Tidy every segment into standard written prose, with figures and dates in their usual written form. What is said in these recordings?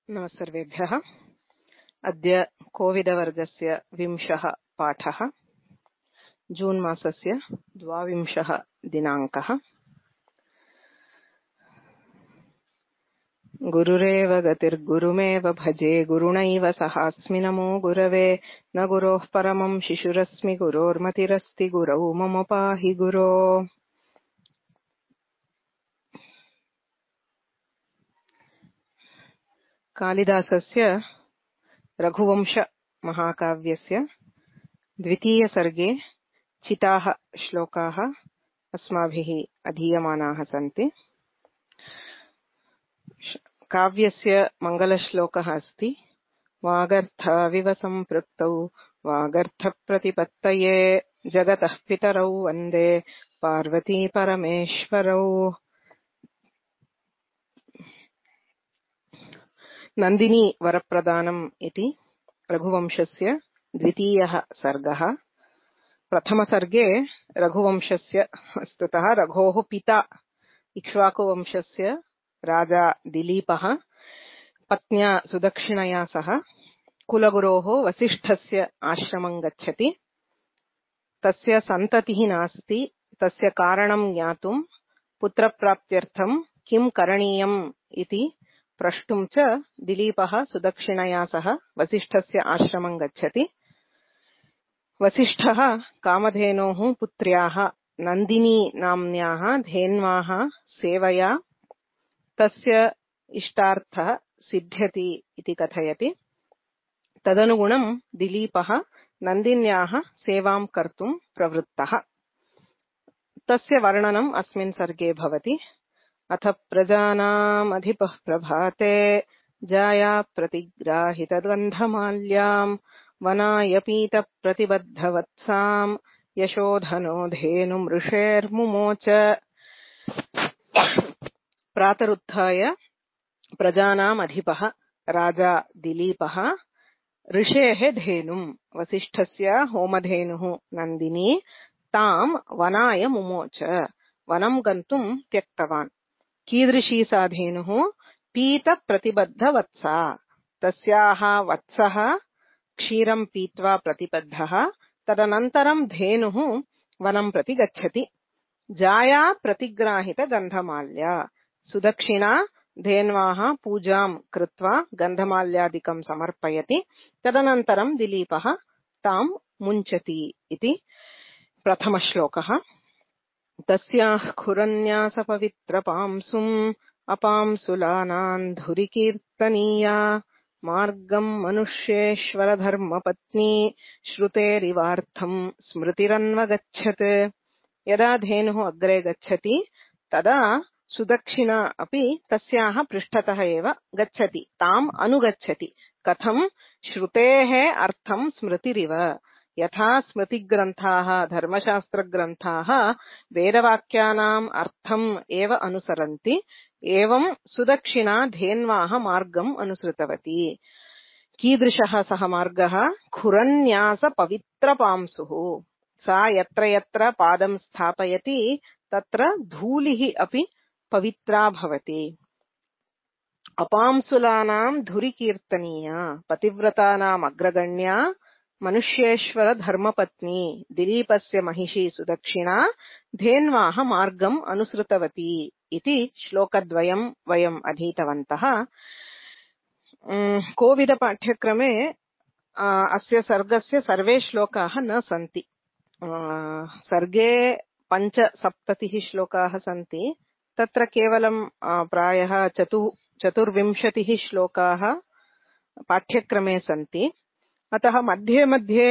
नमस्सर्वेभ्यः। अद्य कोविदवर्गस्य 20 पाठः, जून् मासस्य 22 दिनाङ्कः। गुरुरेव गतिर्गुरुमेव भजे, गुरुणैव सहास्मि नमो गुरवे। न गुरोः परमं शिशुरस्मि, गुरोर्मतिरस्ति गुरौ मम पाहि गुरो। कालिदासस्य रघुवंश महाकाव्यस्य द्वितीयसर्गे चिताः श्लोकाः अस्माभिः अधीयमानाः सन्ति। काव्यस्य मङ्गलश्लोकः अस्ति। वागर्थाविव सम्पृक्तौ वागर्थप्रतिपत्तये, जगतः पितरौ वन्दे पार्वती परमेश्वरौ। नन्दिनी वरप्रदानम् इति रघुवंशस्य द्वितीयः सर्गः। प्रथमसर्गे रघुवंशस्य वस्तुतः रघोः पिता इक्ष्वाकुवंशस्य राजा दिलीपः पत्न्या सुदक्षिणया सह कुलगुरोः वसिष्ठस्य आश्रमं गच्छति। तस्य सन्ततिः नास्ति, तस्य कारणं ज्ञातुं पुत्रप्राप्त्यर्थं किं करणीयम् इति प्रष्टुं च दिलीपः सुदक्षिणया सह वसिष्ठस्य आश्रमं गच्छति। वसिष्ठः कामधेनोः पुत्र्याः नन्दिनी नाम्न्याः धेन्वाः सेवया तस्य इष्टार्थः सिद्ध्यति इति कथयति। तदनुगुणं दिलीपः नन्दिन्याः सेवां कर्तुं प्रवृत्तः। तस्य वर्णनम् अस्मिन् सर्गे भवति। अथ प्रजानामधिपः प्रभाते, जाया प्रतिग्राहितगन्धमाल्यां, वनाय पीतप्रतिबद्धवत्सां, यशोधनो धेनुमृषेर्मुमोच। प्रातरुत्थाय प्रजानामधिपः राजा दिलीपः ऋषेः धेनुं, वसिष्ठस्य होमधेनुः नन्दिनी, तां वनाय मुमोच, वनं गन्तुं त्यक्तवान्। कीदृशी सा धेनुः? पीतप्रतिबद्धवत्सा, तस्याः वत्सः क्षीरं पीत्वा प्रतिबद्धः। तदनन्तरं धेनुः वनं प्रति गच्छति। जाया प्रतिग्राहितगन्धमाल्या, सुदक्षिणा धेन्वाः पूजां कृत्वा गन्धमाल्यादिकं समर्पयति। तदनन्तरं दिलीपः तां मुञ्चति इति प्रथमश्लोकः। तस्याः खुरन्यासपवित्रपांसुम् अपांसुलानान् धुरिकीर्तनीया, मार्गं मनुष्येश्वरधर्मपत्नी, श्रुतेरिवार्थं स्मृतिरन्वगच्छत्। यदा धेनुः अग्रे गच्छति तदा सुदक्षिणा अपि तस्याः पृष्ठतः एव गच्छति, ताम् अनुगच्छति। कथं? श्रुतेः अर्थं स्मृतिरिव, यथा स्मृतिग्रन्थाः धर्मशास्त्रग्रन्थाः वेदवाक्यानाम् अर्थम् एव अनुसरन्ति, एवं सुदक्षिणा धेन्वाः मार्गम् अनुसृतवती। कीदृशः सः मार्गः? खुरन्यासपवित्रपांसुः, सा यत्र यत्र पादं स्थापयति तत्र धूलिः अपि पवित्रा भवति। अपांसुलानां धुरिकीर्तनीया, पतिव्रतानाम् अग्रगण्या, मनुष्येश्वर धर्मपत्नी दिलीपस्य महिषी सुदक्षिणा धेन्वाः मार्गम् अनुसृतवती इति श्लोकद्वयं वयम् अधीतवन्तः। कोविदपाठ्यक्रमे अस्य सर्गस्य सर्वे श्लोकाः न सन्ति। सर्गे 75 श्लोकाः सन्ति। तत्र केवलं प्रायः 24 श्लोकाः पाठ्यक्रमे सन्ति। अतः मध्ये मध्ये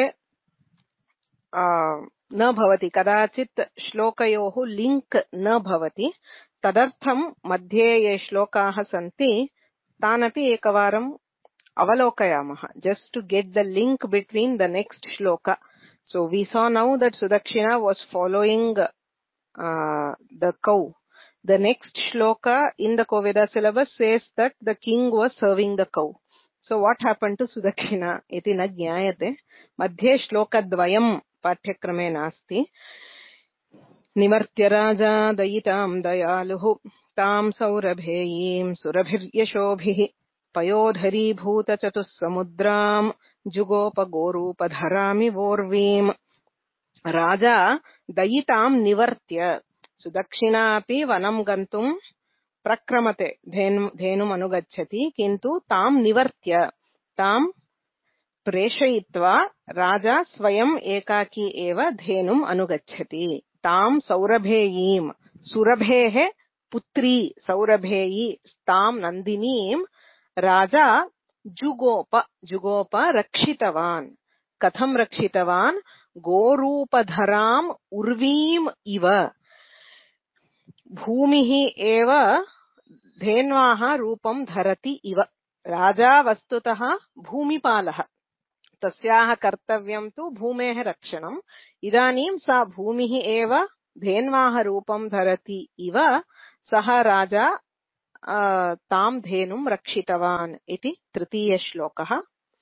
न भवति, कदाचित् श्लोकयोः लिङ्क् न भवति। तदर्थं मध्ये ये श्लोकाः सन्ति तानपि एकवारम् अवलोकयामः, just to get the link between the next shloka. So we saw now that Sudakshina was following the cow. The next shloka in the Kovida syllabus says that the king was serving the cow. So what happened to Sudakshina iti na jnayate. Madhye shlokadvayam पाठ्यक्रमे नास्ति। निवर्त्य राजा दयितां दयालुः, तां सौरभेयीं सुरभिर्यशोभिः, पयोधरीभूतचतुस्समुद्राम् जुगोपगोरूपधरामि वोर्वीम्। राजा दयितां निवर्त्य सुदक्षिणापि वनं गन्तुं प्रक्रमते, धेनुमनुगच्छति, किन्तु तां निवर्त्य तां प्रेषयित्वा राजा स्वयं एकाकी एव धेनुम् अनुगच्छति। तां सौरभेयीं, सुरभेः पुत्री सौरभेयी, तां नन्दिनीं राजा जुगोप रक्षितवान्। कथं रक्षितवान्? गोरूपधराम् उर्वीम् इव। भूमिः एव धेन्वाः रूपं धरति इव। राजा वस्तुतः भूमिपालः, तस्याः कर्तव्यं तु भूमेः रक्षणम्। इदानीं सा भूमिः एव धेन्वाः रूपं धरति इव सः राजा तां धेनुं रक्षितवान् इति तृतीयश्लोकः।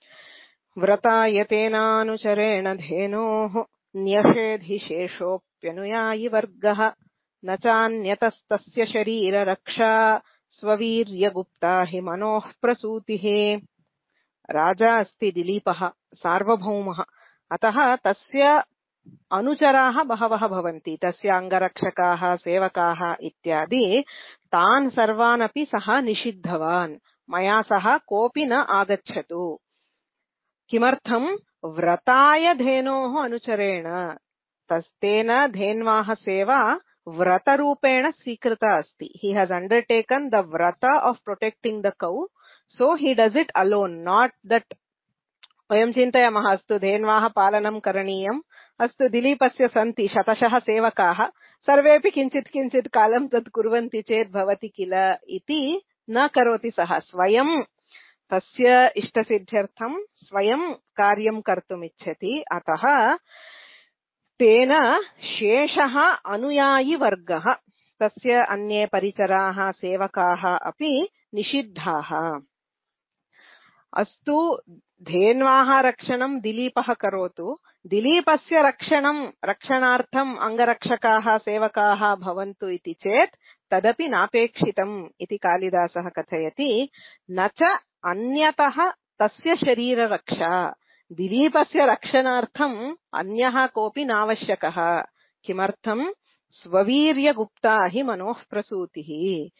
व्रतायतेनानुचरेण धेनोः न्यषेधिशेषोऽप्यनुयायि वर्गः न चान्यतस्तस्य शरीररक्षा स्ववीर्यगुप्ता हि मनोः प्रसूतिः। राजा अस्ति दिलीपः, सार्वभौमः, अतः तस्य अनुचराः बहवः भवन्ति, तस्य अङ्गरक्षकाः, सेवकाः इत्यादि। तान् सर्वान् अपि सः निषिद्धवान्, मया सह कोऽपि न आगच्छतु। किमर्थं? व्रताय धेनोः अनुचरेण, तस्तेन धेन्वाः सेवा व्रतरूपेण स्वीकृता अस्ति। He has undertaken the vrata of protecting the cow, so he does it alone, not that वयं चिन्तयामः अस्तु धेन्वाः पालनं करणीयम्, अस्तु दिलीपस्य सन्ति शतशः सेवकाः, सर्वेपि किञ्चित् किञ्चित् कालं तत् कुर्वन्ति चेत् भवति किल इति न करोति सः। स्वयं तस्य इष्टसिद्ध्यर्थं स्वयं कार्यं कर्तुम् इच्छति। अतः तेन शेषः अनुयायी वर्गः, तस्य अन्ये परिचराः, सेवकाः अपि निषिद्धाः। अस्तु धेन्वाः रक्षणं दिलीपः करोतु, दिलीपस्य रक्षणार्थम् अङ्गरक्षकाः, सेवकाः भवन्तु इति चेत् तदपि नापेक्षितम् इति कालिदासः कथयति। न च अन्यतः तस्य शरीररक्षा, दिलीपस्य रक्षणार्थम् अन्यः कोऽपि नावश्यकः। किमर्थं? स्ववीर्यगुप्ता हि मनोः प्रसूतिः।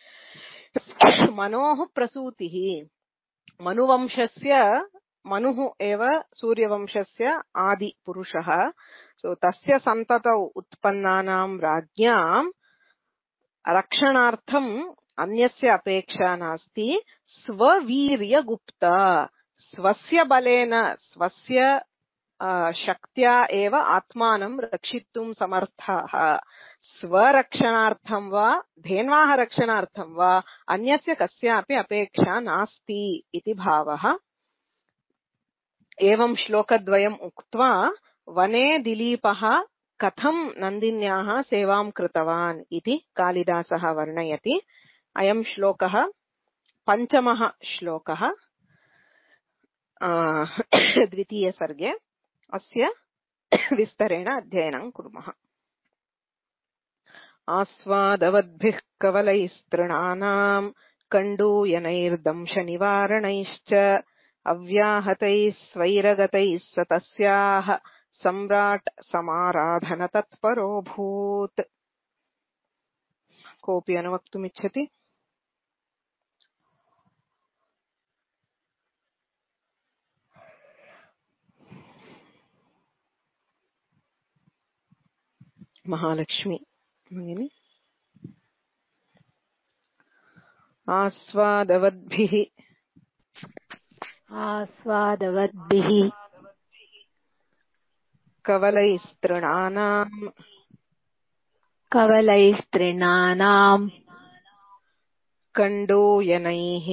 मनोः प्रसूतिः, मनुवंशस्य, मनुः एव सूर्यवंशस्य आदिपुरुषः। सो तस्य सन्ततौ उत्पन्नानां राज्ञां रक्षणार्थम् अन्यस्य अपेक्षा नास्ति। स्ववीर्यगुप्ता, स्वस्य बलेन, स्वस्य शक्त्या एव आत्मानं रक्षितुं समर्थाः। स्वरक्षणार्थं वा धेन्वाः रक्षणार्थं वा अन्यस्य कस्यापि अपेक्षा नास्ति इति भावः। एवं श्लोकद्वयम् उक्त्वा वने दिलीपः कथं नन्दिन्याः सेवां कृतवान् इति कालिदासः वर्णयति। अयं श्लोकः पञ्चमः श्लोकः द्वितीयसर्गे। अस्य विस्तरेण अध्ययनं कुर्मः। आस्वादवद्भिः कवलैस्तृणानां कण्डूयनैर्दंशनिवारणैश्च अव्याहतैः स्वैरगतैः स तस्याः सम्राट् समाराधनतत्परोऽभूत्। कोऽपि अनुवक्तुमिच्छति? महालक्ष्मी भगिनी। आस्वादवद्भिः कवलैस्तृणानां कण्डूयनैः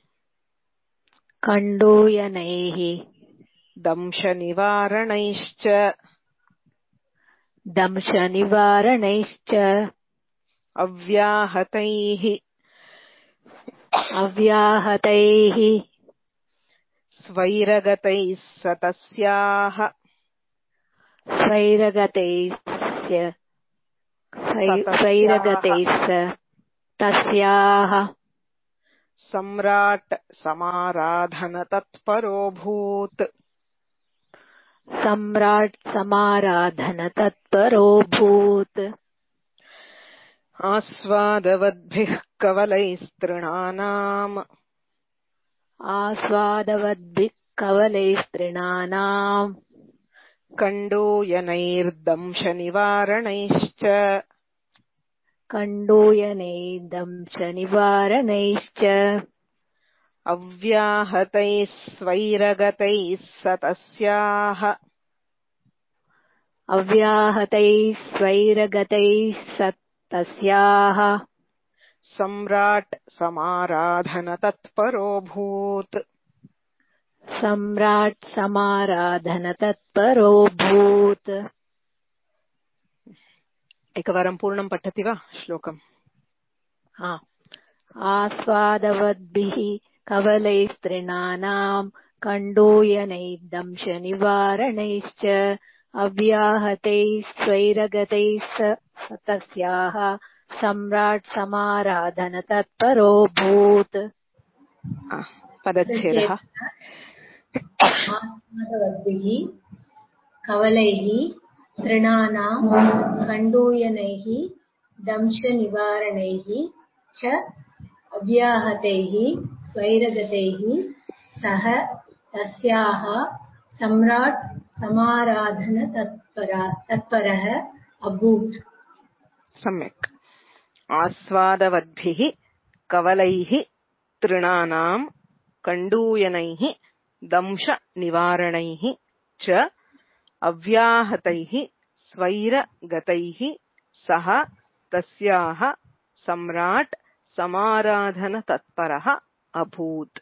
दंशनिवारणैश्च अव्याहतैः स्वैरगतैः स तस्याः सम्राट् समाराधन तत्परोऽभूत् सम्राट् समाराधन तत्परोऽभूत् आस्वादवद्भिः कवलैस्तृणानाम् आस्वादवद्भिः कवलैस्तृणानाम् कण्डूयनैर्दंशनिवारणैश्च कण्डूयनैर्दंशनिवारणैश्च अव्याहतैः स्वैरगतैः सतस्याः अव्याहतैः स्वैरगतैः सतस्याः सम्राट् समाराधन तत्परोऽभूत् सम्राट् समाराधन तत्परोऽभूत्। एकवारं पूर्णं पठति वा श्लोकम्? आस्वादवद्भिः कवलैस्तृणानाम् कण्डूयनैर्दंशनिवारणैश्च अव्याहतैः स्वैरगतैः सतस्याः सम्राट् समाराधन तत्परोऽभूत्। पदच्छेदः। आस्वादवद्भिः कवलैः तृणानाम् कण्डूयनैः दंशनिवारणैः च अव्याहतैः स्वैरगतैः सह तस्याः सम्राट् समाराधन तत्परः अभूत्। सम्यक्। आस्वादवद्भिः कवलैः तृणानाम् कण्डूयनैः दंशनिवारणैः च अव्याहतैः स्वैरगतैः सह तस्याः सम्राट् समाराधन तत्परः अभूत्।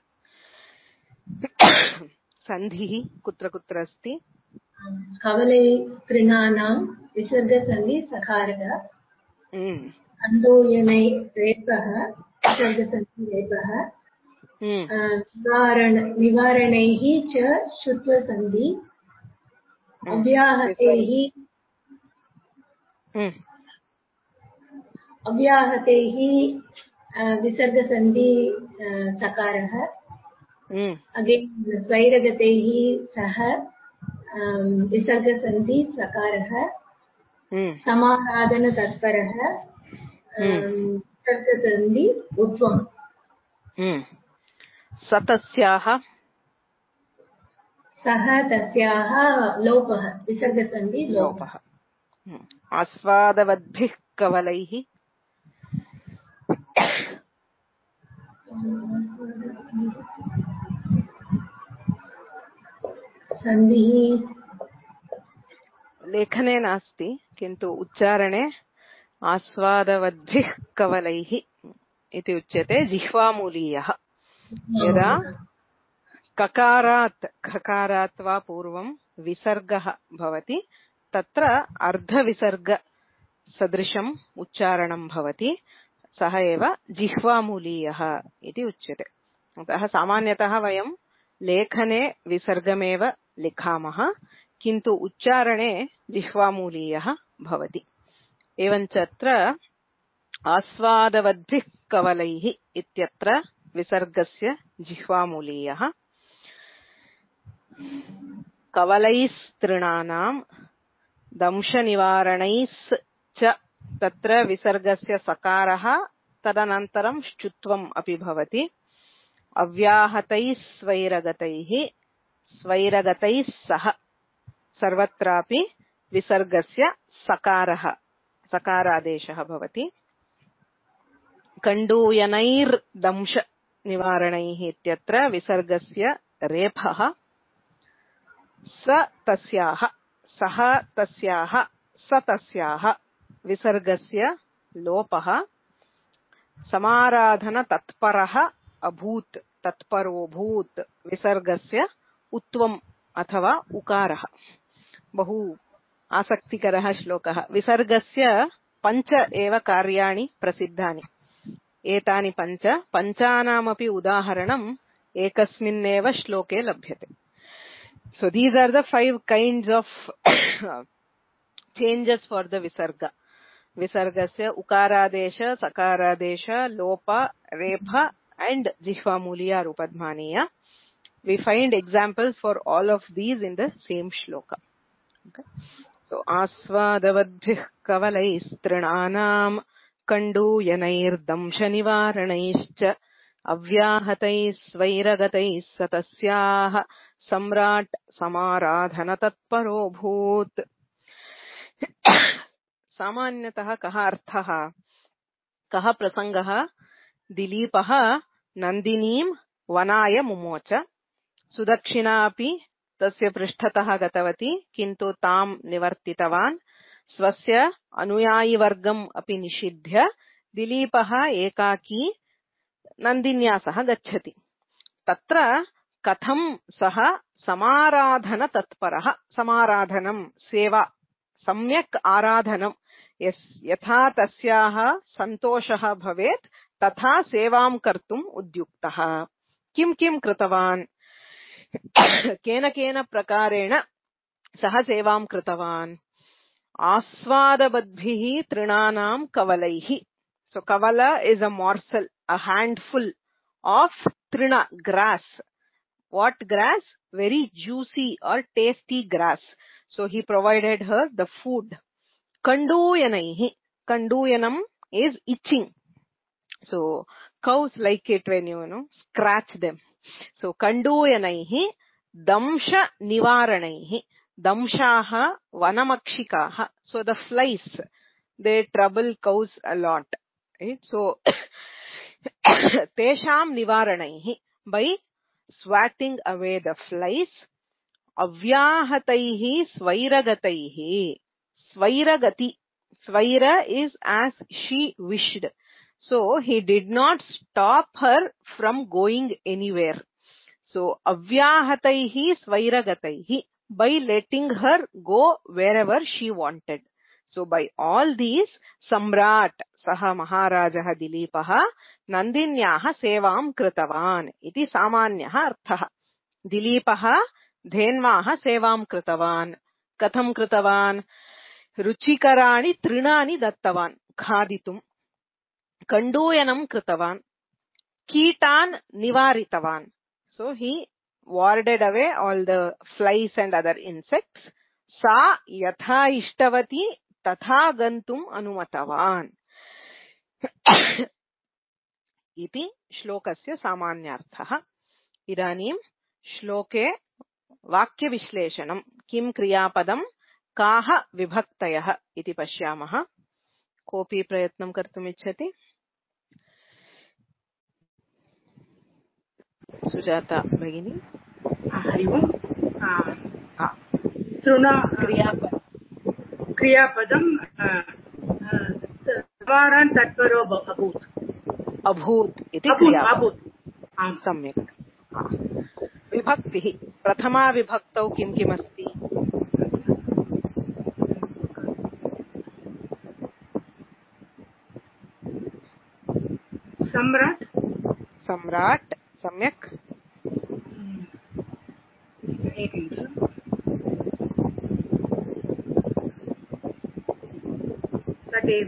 सन्धिः कुत्र कुत्र अस्ति? कवलैस्तृणानां विसर्गसन्धि सकारः, कण्डूयनै रेपः विसर्गसन्धि रेपः, निवारणैः च श्रुत्वसन्धि, अव्याहतैः विसर्गसन्धि सकारः, स्वैरगतैः सह विसर्गसन्धि सकारः, समाराधन तत्परः विसर्गसन्धि उत्वम्। सतस्याः सह तस्याः लोपः विसर्गसन्धि लोपः। आस्वादवद्भिः कवलैः सन्धिः लेखने नास्ति, किन्तु उच्चारणे आस्वादवद्भिः कवलैः इति उच्यते। जिह्वामूलीयः। यदा ककारात् खकारात् वा पूर्वं विसर्गः भवति तत्र अर्धविसर्गसदृशम् उच्चारणं भवति, सः एव जिह्वामूलीयः इति उच्यते। अतः सामान्यतः वयं लेखने विसर्गमेव लिखामः, किन्तु उच्चारणे जिह्वामूलीयः भवति। एवञ्च अत्र आस्वादवद्भिः कवलैः इत्यत्र विसर्गस्य जिह्वामूलीयः। कवलैस्तृणानां दंशनिवारणैश्च तत्र विसर्गस्य सकारः, तदनन्तरं श्चुत्वम् अपि भवति। अव्याहतैः स्वैरगतैः स्वैरगतैः सह सर्वत्रापि विसर्गस्य सकारः सकारादेशः भवति। कण्डूयनैर्दंशनिवारणैः इत्यत्र विसर्गस्य रेफः, स तस्याः सह तस्याः स तस्याः विसर्गस्य लोपः। समाराधन तत्परः अभूत् तत्परोऽभूत् विसर्गस्य उत्वम् अथवा उकारः। बहु आसक्तिकरः श्लोकः। विसर्गस्य 5 एव कार्याणि प्रसिद्धानि। एतानि पञ्चानामपि उदाहरणम् एकस्मिन्नेव श्लोके लभ्यते। So these are the 5 kinds of changes for the visarga. Visargasya ukaradesh, sakaradesh, lopa, repha, and Jihva Muliya Rupadhmaniya. We find examples for all of these in the same shloka. Okay. So, Asvadavadbhih kavalais trinanam kanduyanayir damshanivaranaischa avyahatais vairagatais satasyah samrat samaradhana tatparo bhut. Samanyatah kaha arthah kaha prasangah Dilipah Nandinim Vanaya Mumocha Sudakshinapi Tasya Prishthatah Gatavati Kintu Tam Nivartitavan Swasya Anuyayi Vargam Api Nishidhya Dilipah Ekaki Nandinyasah Gacchati. Tatra Katham Saha Samaradhana Tatparah. Samaradhanam Seva Samyak Aradhanam Yatha Tasyaha Santoshaha Bhavet तथा सेवां कर्तुम उद्युक्तः. किम किम कृतवान् केन केन प्रकारेण सः सेवां कृतवान्. आस्वादबद्भिः तृणानां कवलैः. So kavala is a morsel, a handful of trina, grass. What grass? Very juicy or tasty grass. So he provided her the food. Kanduyanaihi. Kanduyanam is itching. So cows like it when you scratch them. So kanduyanaihi damsha nivaranaihi. Damshaha vanamakshikaha. So the flies, they trouble cows a lot. Right? So tesham nivaranaihi, by swatting away the flies. Avyahataihi svairagataihi. Svairagati. Svaira is as she wished. So he did not stop her from going anywhere. So avyahataihi svairagataihi, by letting her go wherever she wanted. So by all these, Samrat Saha Maharajah Dilipah Nandinyaha Sevam Kritavan iti Samanyaha Arthaha. Dilipah Dhenvaha Sevam Kritavan. Katham Kritavan? Ruchikarani Trinani Dattavan Khaditum. Kanduyanam Kritavan. Kitan Nivaritavan. So he warded away all the flies and other insects. Sa yatha ishtavati tatha gantum anumatavan. Iti shlokasya samanyarthah. Idanim shloke vakya vishleshanam. Kim kriyapadam kaha vibhaktayah iti pashyamah. Kopi prayatnam kartum ichchati? Sujata Bhagini. Hari ओम्. तृण क्रियापदं समारान् तत्परो अभूत्. अभूत् इति अभूत्. सम्यक्. विभक्तिः प्रथमा विभक्तौ किं किमस्ति? सम्राट्. सम्राट्. सम्यक्. तदेव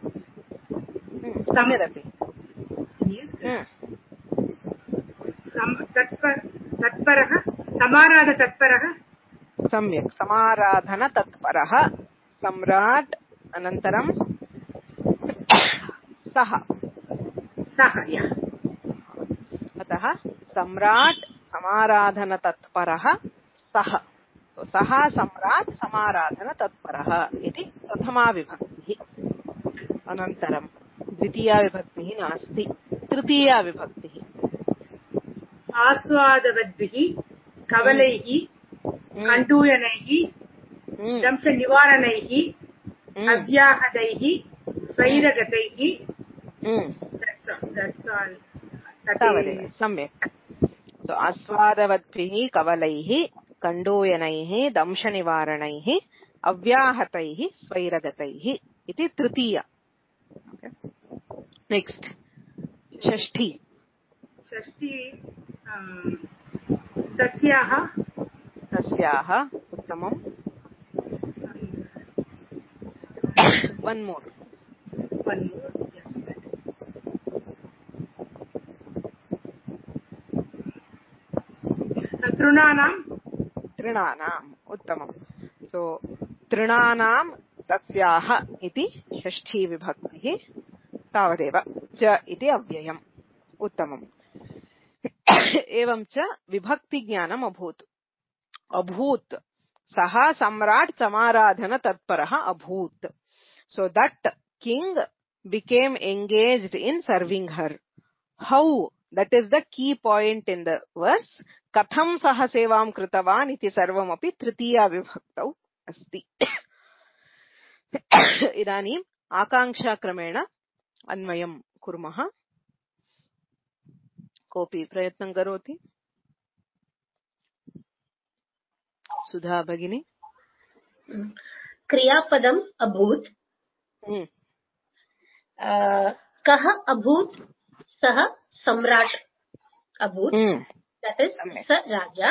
सम्यदपि. तत्परः समाराधतत्परः. सम्यक्. समाराधनतत्परः सम्राट्. अनन्तरं सः. अतः सम्राट् समाराधनतत्परः सः. सः सम्राट् समाराधनतत्परः इति प्रथमा विभक्तिः. अनन्तरं द्वितीया विभक्तिः नास्ति. तृतीया विभक्तिः. आस्वादवद्भिः कवलैः कण्डूयनैः दंशनिवारणैः अव्याहतैः स्वैरगतैः. सम्यक्. So आस्वादवद्भिः कवलैः कण्डूयनैः दंशनिवारणैः अव्याहतैः स्वैरगतैः इति तृतीया. नेक्स्ट् षष्ठी. तस्याः उत्तमम्. One more. तृणानाम् उत्तमम्. सो तृणानां तस्याः इति षष्ठी विभक्तिः, तावदेव. च इति अव्ययम्. उत्तमम्. एवं च विभक्तिज्ञानम् अभूत्. अभूत् सः सम्राट् समाराधन तत्परः अभूत्. So that king became engaged in serving her. How? That is the key point in the verse. कथं सः सेवां कृतवान् इति सर्वमपि तृतीया विभक्तौ अस्ति. इदानीम् आकाङ्क्षाक्रमेण अन्वयं कुर्मः. कोऽपि प्रयत्नं करोति? सुधा भगिनी. क्रियापदम् अभूत्. कः अभूत्? सः सम्राट् अभूत्. That is स राजा.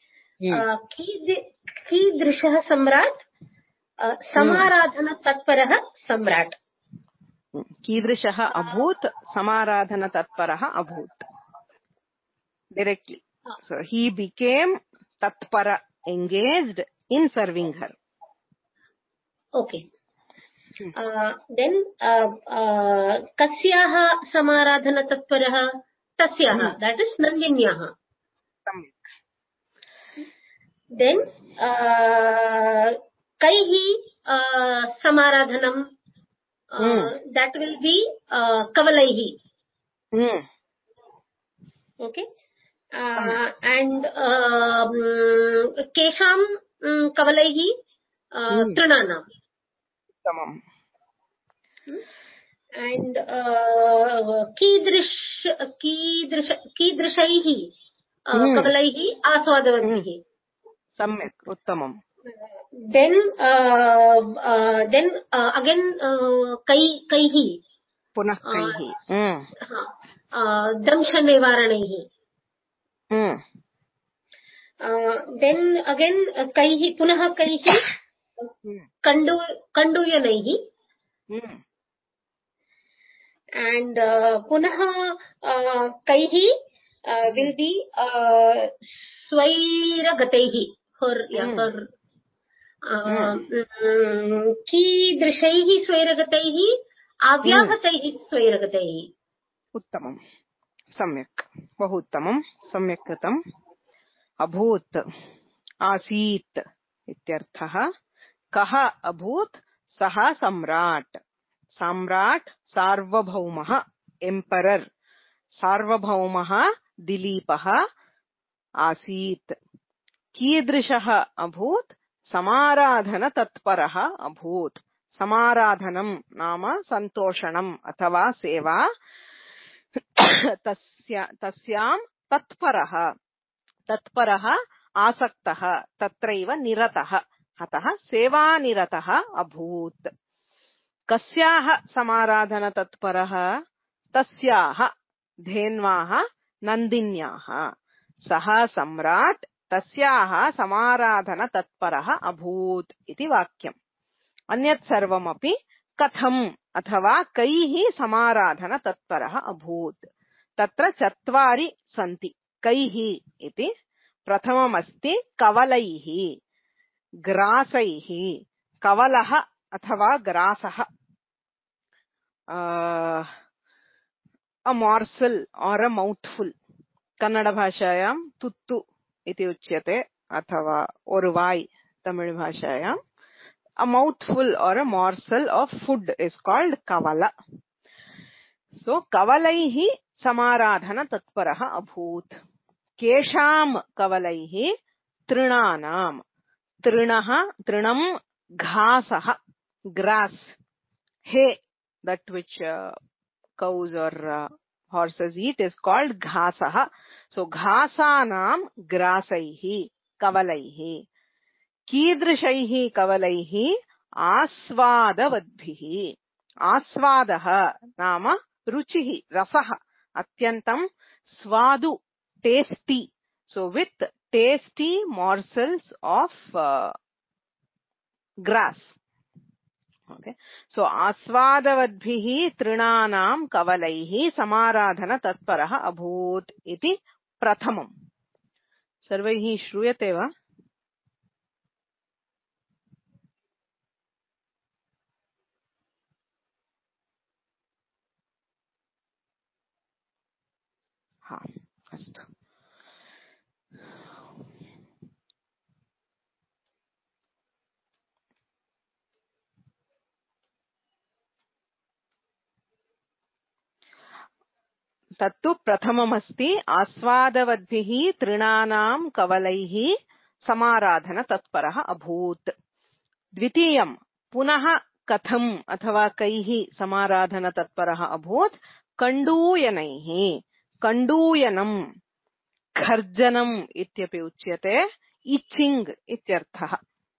कीदृशः सम्राट्? समाराधन तत्परः सम्राट्. कीदृशः अभूत्? समाराधन तत्परः अभूत्. Directly. So he became tatpara, engaged in serving her. Okay. Then कस्याः समाराधन तत्परः? तस्याः. That is नन्दिन्याः. Then कैः समाराधनम? That will be कवलैः. Okay. And केषां कवलैः? तृणानां. Tamam. And कीदृशैः कवलैः? आस्वादवद्भिः. सम्यक्. उत्तमम्. Then again कैः? पुनः कैः? दंशनिवारणैः. Then again कैः? पुनः कैः? कण्डूयनैः. And पुनः कैः will be स्वैरगतैः. कीदृशैः स्वैरगतैः? आव्याहतैः स्वैरगतैः. उत्तमम्. सम्यक्. बहु उत्तमम्. सम्यक् कृतम्. अभूत् आसीत् इत्यर्थः. कः अभूत्? सः सम्राट्. सम्राट् सार्वभौमः, एम्परर्. सार्वभौमः दिलीपः आसीत्. कीदृशः अभूत्? समाराधन तत्परः अभूत्. समाराधनं नाम सन्तोषणम् अथवा सेवा. तस्यां तत्परः. तत्परः आसक्तः, तत्रैव निरतः, अतः सेवानिरतः अभूत्. कस्याः समाराधन तत्परः? तस्याः धेन्वाः नन्दिन्याः. सः सम्राट् तस्याः समाराधन तत्परः अभूत् इति वाक्यम्. अन्यत् सर्वमपि कथम् अथवा कैः समाराधन तत्परः अभूत्. तत्र चत्वारि सन्ति. कैः इति प्रथममस्ति कवलैः, ग्रासैः. कवलः अथवा ग्रासः a morsel or a mouthful. Kannada भाषायां तुत्तु इति उच्यते अथवा ओरुवाई तमिळ भाषायां. A mouthful or a morsel of food is called kavala. So kavalaihi समाराधन तत्परः अभूत्. केषां कवलैः? तृणानां. तृणः तृणं घासः, grass, hay, that which cows or horses eat is called घासः. So घासानां ग्रासैः कवलैः. कीदृशैः कवलैः? आस्वादवद्भिः. आस्वादः नाम रुचिः, रसः. अत्यन्तं स्वादु, tasty. So with tasty morsels of grass. Okay. So आस्वादवद्भिः तृणानां कवलैः समाराधन तत्परः अभूत् इति प्रथमम्. सर्वैः श्रूयते वा? हा, अस्तु। तत्तु प्रथममस्ति आस्वादवद्भिः तृणानां कवलैः समाराधन तत्परः अभूत्। द्वितीयं पुनः कथम् अथवा कैः समाराधन तत्परः अभूत्? कण्डूयनैः। कण्डूयनं खर्जनम् इत्यपि उच्यते, इचिङ्ग् इत्यर्थः।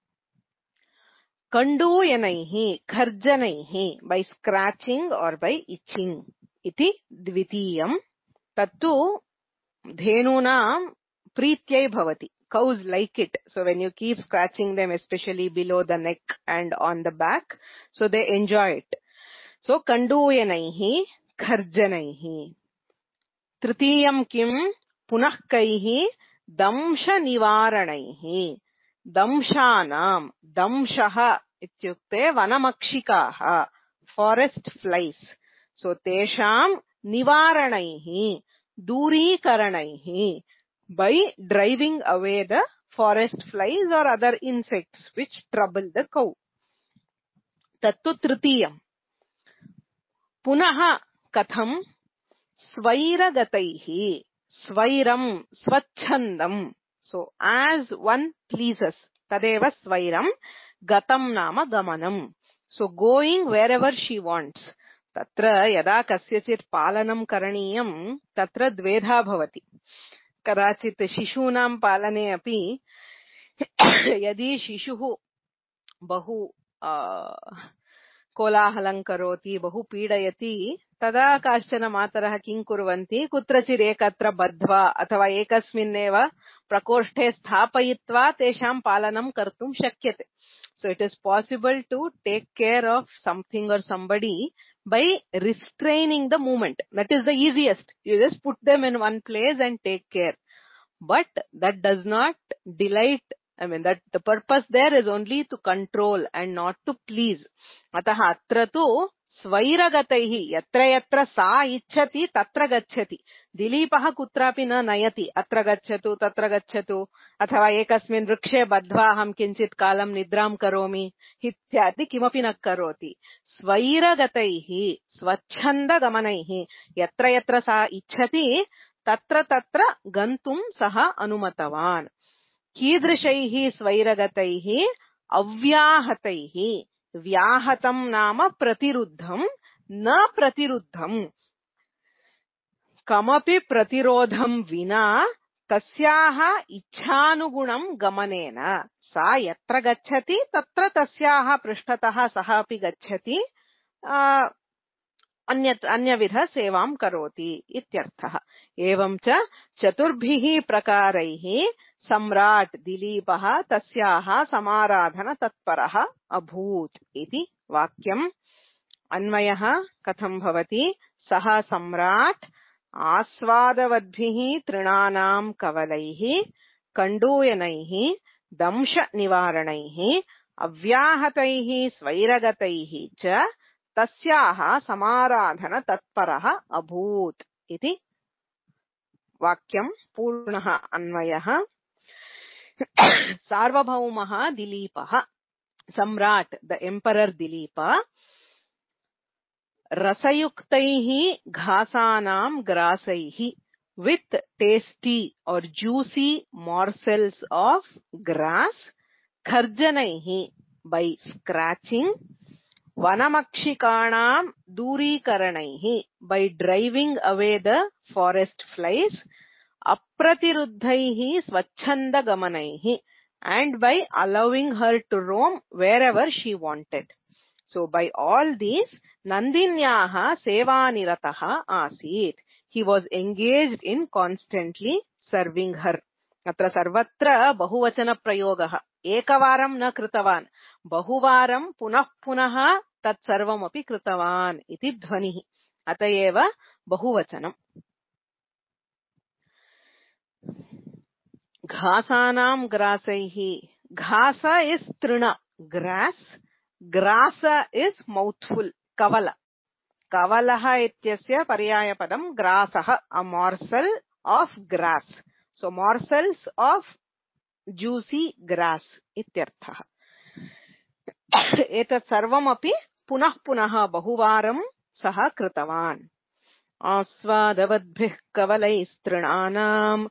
कण्डूयनैः खर्जनैः, बै स्क्राचिङ्ग् और बै इचिङ्ग् इति द्वितीयं। तत्तु धेनूनां प्रीत्यै भवति. Cows like it. So when you keep scratching them, especially below the neck and on the back, so they enjoy it. So kanduyanaihi kharjanaihi. Tritiyam kim punah kaihi damsha nivaranaihi. Damshanam, damshaha ityukte vanamakshikaha, forest flies. So tesham nivaranaihi, durikaranaihi, by driving away the forest flies or other insects which trouble the cow. Tattu tritiyam. Punaha katham svairagataihi. Svairam, swachandam. So as one pleases, tadeva svairam, gatam nama gamanam. So going wherever she wants. Tatra yada kasyachit palanam karaniyam, tatra dvedha bhavati. कदाचित् शिशूनां पालने अपि यदि शिशुः बहु कोलाहलं करोति, बहु पीडयति, तदा काश्चन मातरः किं कुर्वन्ति, कुत्रचित् एकत्र बद्ध्वा अथवा एकस्मिन्नेव प्रकोष्ठे स्थापयित्वा तेषां पालनं कर्तुं शक्यते. So it is possible to take care of something or somebody by restraining the movement. That is the easiest. You just put them in one place and take care. But that does not delight, that the purpose there is only to control and not to please. Ataha atra tu svairagataihi, yatra yatra sa ichchati tatra gacchati. Dileepah kutrapi na nayati, atra gacchatu, tatra gacchatu, athava ekasmin vrikshe badhva aham kinchit kalam nidram karomi, ityadi kimapi na karoti. Svairagataihi, swachhanda gamanaihi, yatra yatra sa ichchati, tatra tatra gantum saha anumatavan. Kidrishaihi svairagataihi avyahataihi. Vyahatam nama pratiruddham, na pratiruddham. Kamapi pratirodham vina tasyaha ichhanugunam gamanena. Sa yatra gacchati tatra tasyaha prishtataha saha api gacchati अन्यविध सेवां करोति इत्यर्थः. एवं च चतुर्भिः प्रकारैः सम्राट् दिलीपः तस्याः समाराधन तत्परः अभूत् इति वाक्यम्. अन्वयः कथं भवति? सः सम्राट् आस्वादवद्भिः तृणानां कवलैः कण्डूयनैः दंश निवारणैः अव्याहतैः स्वैरगतैः च तस्याः समाराधन तत्परः अभूत् इति वाक्यं पूर्णः अन्वयः. सार्वभौमः दिलीपः, सम्राट् द एम्परर् दिलीप, रसयुक्तैः घासानां ग्रासैः, with tasty or juicy morsels of grass, kharjanaihi, by scratching, vanamakshikaanam durikaranaihi, by driving away the forest flies, apratiruddhaihi swachhanda gamanaihi, and by allowing her to roam wherever she wanted. So by all these, Nandinyaha sevanirataha asit. He was engaged in constantly serving her. Atra sarvatra bahuvachana prayogaha. Ekavaram na kritavan. Bahuvaram punah punaha tat sarvam api kritavan iti dhvanihi. Atayeva bahuvachanam. घासानां ग्रासैः घास is तृण grass ग्रास is mouthful कवल कवलः इत्यस्य पर्यायपदं ग्रासः a morsel of grass so morsels of juicy grass इत्यर्थः एतत् सर्वमपि पुनः पुनः बहुवारं सः कृतवान् आस्वादवद्भिः कवलैस्तृणानां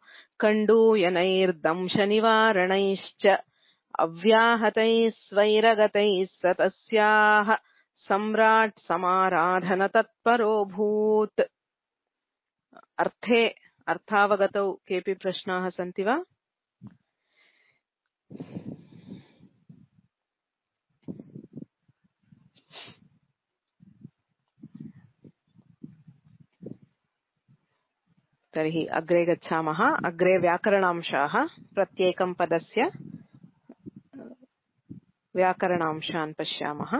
कण्डूयनैर्दंशनिवारणैश्च अव्याहतैः स्वैरगतैः स तस्याः सम्राट् समाराधनतत्परोऽभूत् अर्थावगतौ केऽपि प्रश्नाः सन्ति वा? तर्हि अग्रे गच्छामः। अग्रे व्याकरणांशाः प्रत्येकं पदस्य व्याकरणांशान् पश्यामः।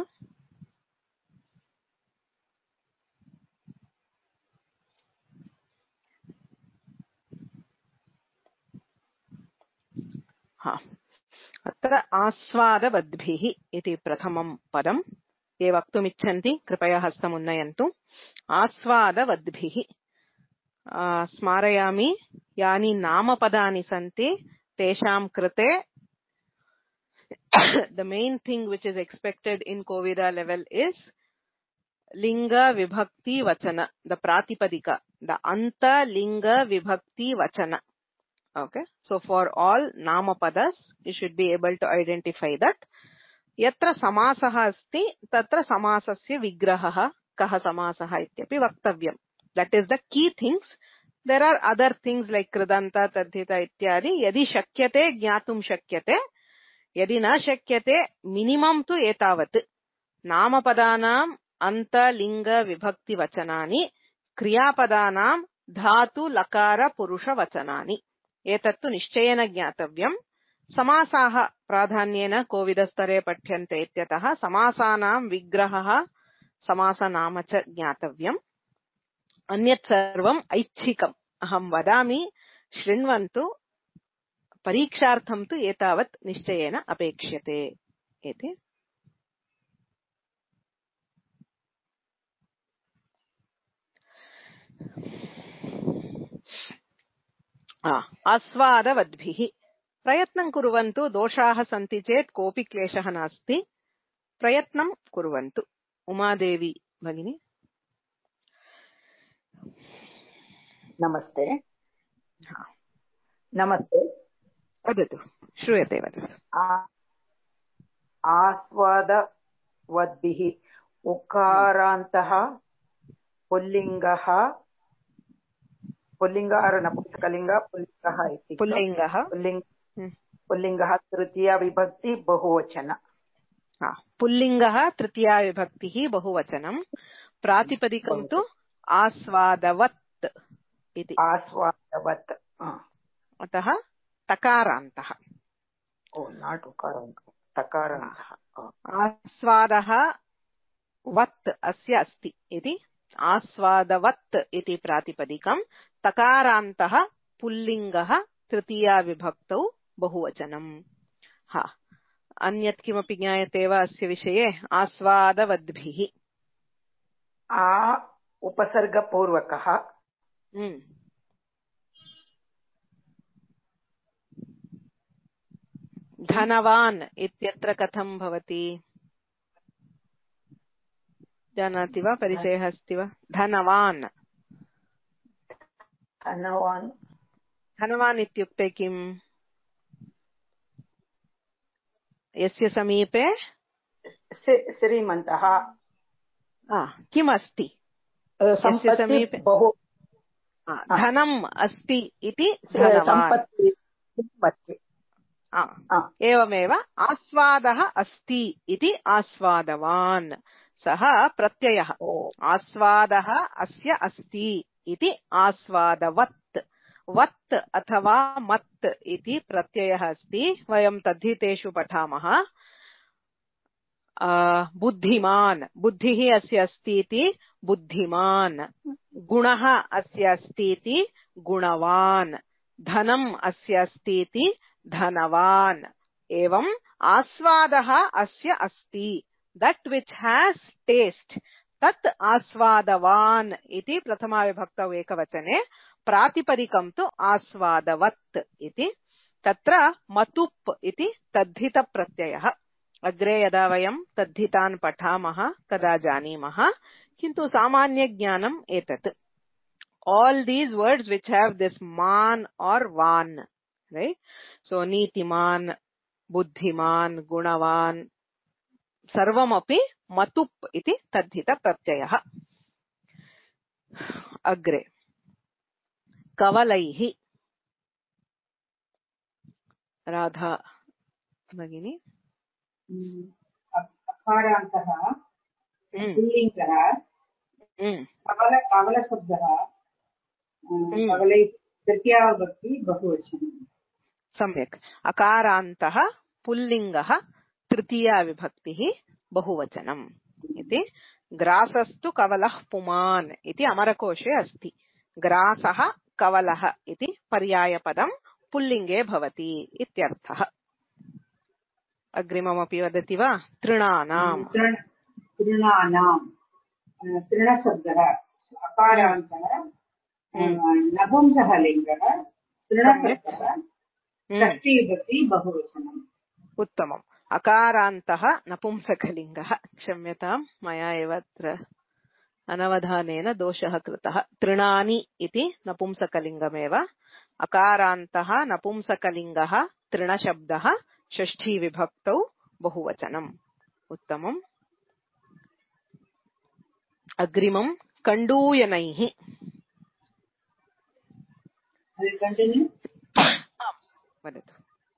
अत्र आस्वादवद्भिः इति प्रथमं पदं ये वक्तुमिच्छन्ति कृपया हस्तमुन्नयन्तु। आस्वादवद्भिः स्मारयामि यानि नामपदानि सन्ति तेषां कृते the main thing which is expected in Kovida level is linga vibhakti vachana, the pratipadika, the anta linga vibhakti vachana. Okay, so for all namapadas you should be able to identify that yatra samasah asti tatra samasasya vigrahah kah samasah ityapi vaktavyam. That is the key things. There are other things like kridanta tadhita ityadi yadi shakyate jnatum shakyate यदि न शक्यते minimum तु एतावत् नामपदानां अन्त लिंग विभक्ति वचनानि क्रियापदानां धातु लकार पुरुष वचनानि एतत्तु निश्चयेन ज्ञातव्यम्। समासाः प्राधान्येन कोविद स्तरे पठ्यन्ते इत्यतः समासानां विग्रहः समासनाम च ज्ञातव्यम्। अन्यत् सर्वम् ऐच्छिकम्। अहं वदामि शृण्वन्तु। परीक्षार्थं तु एतावत् निश्चयेन अपेक्ष्यते इति। आस्वादवद्भिः प्रयत्नं कुर्वन्तु। दोषाः सन्ति चेत् कोऽपि क्लेशः नास्ति, प्रयत्नं कुर्वन्तु। उमादेवी भगिनी। नमस्ते। नमस्ते, वदतु, श्रूयते, वदतु। आस्वादवद्भिः उकारान्तः पुल्लिङ्गः नपुंसकलिङ्ग पुल्लिङ्गः इति पुल्लिङ्गः तृतीया विभक्ति बहुवचन। पुल्लिङ्गः तृतीया विभक्तिः बहुवचनं। प्रातिपदिकं तु आस्वादवत् इति। आस्वादवत् अतः तकारान्तः। नाट् उकारान्तः, तकारान्तः। आस्वादः वत् अस्य अस्ति इति आस्वादवत् इति प्रातिपदिकं। तकारान्तः पुल्लिङ्गः तृतीया विभक्तौ बहुवचनम्। अन्यत् किमपि ज्ञायते वा अस्य विषये? आस्वादवद्भिः उपसर्गपूर्वकः। धनवान् इत्यत्र कथं भवति? जानाति वा? परिचयः अस्ति वा? धनवान् धनवान् इत्युक्ते किम्? यस्य समीपे श्रीमन्तः किमस्ति, यस्य समीपे बहु धनम् अस्ति इति धनवान्। एवमेव आस्वादः अस्ति इति आस्वादवान्। सः प्रत्ययः। आस्वादः अस्य अस्ति इति आस्वादवत्। वत् अथवा मत् इति प्रत्ययः अस्ति। वयं तद्धितेषु पठामः। बुद्धिमान्, बुद्धिः अस्य अस्ति इति बुद्धिमान्। गुणः अस्य अस्ति इति गुणवान्। धनम् अस्य अस्ति इति धनवान् एवम् आस्वादः अस्य अस्ति दट् विच हैज टेस्ट तत् आस्वादवान् इति प्रथमा विभक्तौ एकवचने प्रातिपदिकं तु आस्वादवत् इति तत्र मतुप् इति तद्धित प्रत्ययः अग्रे यदा वयं तद्धितान् पठामः तदा जानीमः किन्तु सामान्य ज्ञानम् एतत् all these words which have this man or van, right? So nitiman, buddhiman, gunavan, sarvamapi matup iti tadhita pratyayah. Agre kavalaihi Radha Bhagini अकारान्तः पुल्लिङ्गः कवलशब्दः कवलै तृतीया विभक्ति बहुवचनं सम्यक् अकारान्तः पुल्लिङ्गः तृतीया विभक्तिः बहुवचनम् इति ग्रासस्तु कवलः पुमान् इति अमरकोशे अस्ति ग्रासः कवलः इति पर्यायपदं पुल्लिङ्गे भवति इत्यर्थः अग्रिममपि वदति वा तृणानाम् तृणशब्दः अकारान्तः नपुंसकलिङ्गः तृणशब्दः षष्ठीविभक्ति बहुवचनम् उत्तमम् अकारान्तः नपुंसकलिङ्गः क्षम्यताम् मया एव अत्र अनवधानेन दोषः कृतः तृणानि इति नपुंसकलिङ्गमेव अकारान्तः नपुंसकलिङ्गः तृणशब्दः षष्ठी विभक्तौ बहुवचनम् उत्तमम् अग्रिमं कण्डूयनैः वदतु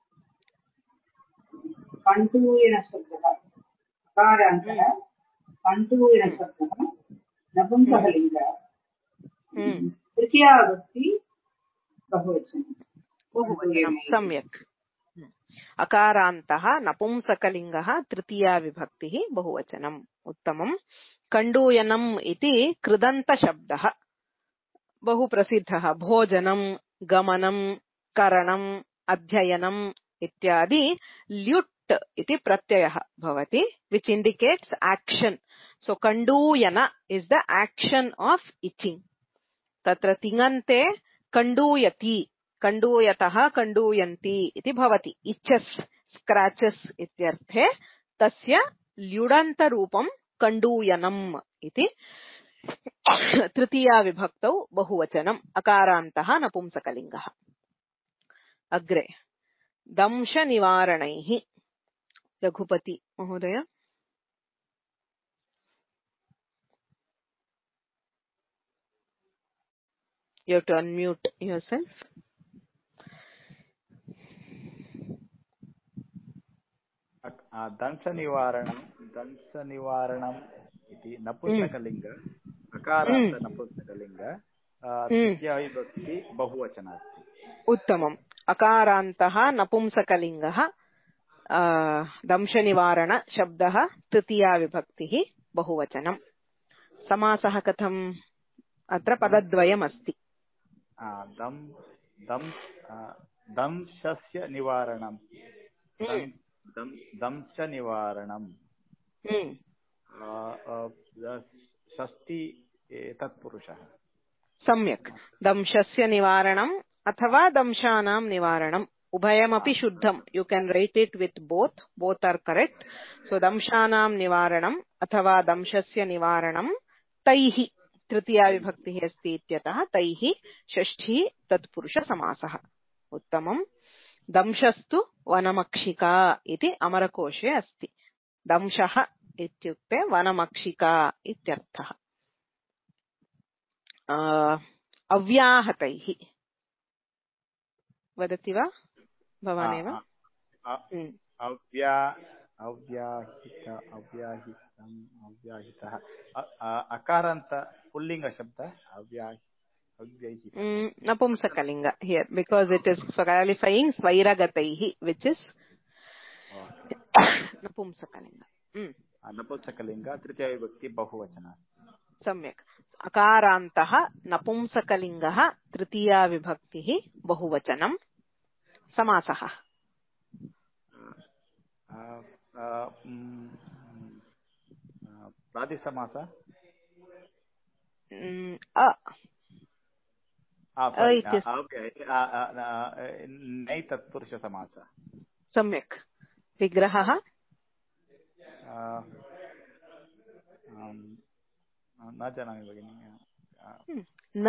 कण्डूयनशब्दः अकारान्तः कण्डूयनशब्दः नपुंसकलिङ्गः तृतीया विभक्ति बहुवचनं सम्यक् अकारान्तः नपुंसकलिङ्गः तृतीया विभक्तिः बहुवचनम् उत्तमम् कण्डूयनम् इति कृदन्तशब्दः बहु प्रसिद्धः भोजनं गमनं करणम् अध्ययनम् इत्यादि ल्युट् इति प्रत्ययः भवति which indicates action so कण्डूयन is the action of itching तत्र तिङन्ते कण्डूयति कण्डूयतः कण्डूयन्ति इति भवति इच्छस् स्क्रैचस् इत्यर्थे तस्य ल्युडन्तरूपं कण्डूयनम् इति तृतीया विभक्तौ बहुवचनम् अकारान्तः नपुंसकलिङ्गः अग्रे दंशनिवारणैः रघुपति महोदय you have to unmute yourself दंशनिवारणम् इति नपुंसकलिङ्ग अकारान्त नपुंसकलिङ्ग तृतीया विभक्ति बहुवचन अस्ति उत्तमम् अकारान्तः नपुंसकलिङ्गः दंशनिवारण शब्दः तृतीया विभक्तिः बहुवचनम् समासः कथम् अत्र पदद्वयमस्ति दंशस्य निवारणम् दंशनिवारणम् षष्ठी तत्पुरुषः सम्यक् दंशस्य निवारणम् अथवा दंशानां निवारणम् उभयमपि शुद्धम् you can write it with both are correct so दंशानां निवारणम् अथवा दंशस्य निवारणं तैः तृतीया विभक्तिः अस्ति इत्यतः तैः षष्ठी तत्पुरुष समासः उत्तमम् दंशस्तु वनमक्षिका इति अमरकोशे अस्ति दंशः इत्युक्ते वनमक्षिका इत्यर्थः अव्याहतैः वदति वा भवानेव अव्याहितः अकारान्त पुल्लिङ्गशब्द नपुंसकलिङ्ग here because it is qualifying स्वैरगतैः which is नपुंसकलिङ्ग नपुंसकलिङ्ग तृतीया विभक्ति बहुवचन सम्यक् अकारान्तः नपुंसकलिङ्गः तृतीया विभक्तिः बहुवचनं समासः प्रातिसमास नै तत्पुरुषसमास सम्यक् विग्रहः न जानामि भगिनि न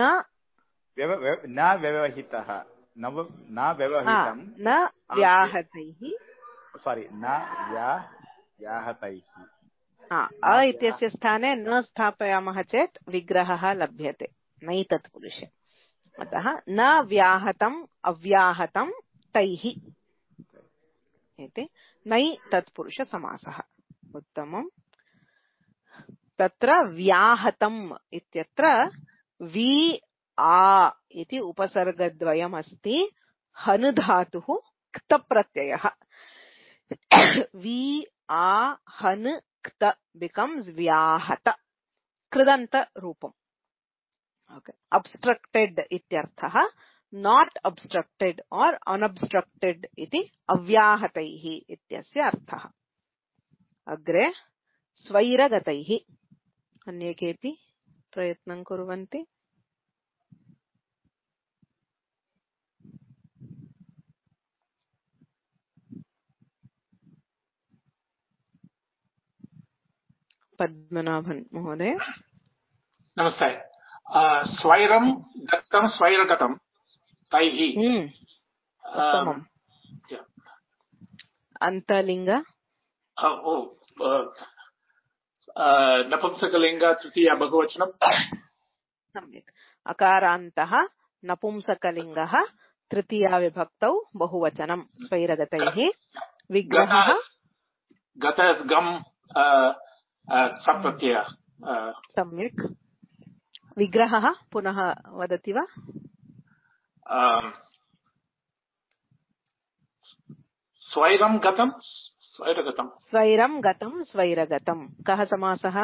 व्यवहितः न व्यवहितं न व्याहतैः सारी न व्याहतैः अ इत्यस्य स्थाने न स्थापयामः चेत् विग्रहः लभ्यते नै तत्पुरुषे अतः न व्याहतम् अव्याहतं तैः इति नै तत्पुरुषसमासः उत्तमम् तत्र व्याहतम् इत्यत्र वि आ इति उपसर्गद्वयमस्ति हनु धातुः क्तप्रत्ययः वि आ हन् क्त becomes व्याहत कृदन्त रूपम् obstructed इत्यर्थः not obstructed or unobstructed इति अव्याहतैः इत्यस्य अर्थः अग्रे स्वैरगतैः अन्ये केऽपि प्रयत्नं कुर्वन्ति पद्मनाभन महोदय नमस्ते स्वैरं दत्तं स्वैरगतं तैः उत्तमम् अन्तलिङ्ग नपुंसकलिङ्ग तृतीय बहुवचनं सम्यक् अकारान्तः नपुंसकलिङ्गः तृतीया विभक्तौ बहुवचनं स्वैरगतैः विग्रहः गत गम सप्रत्यय सम्यक् विग्रहः पुनः वदति वा स्वैरं गतं स्वैरगतं स्वैरं गतं स्वैरगतं कः समासः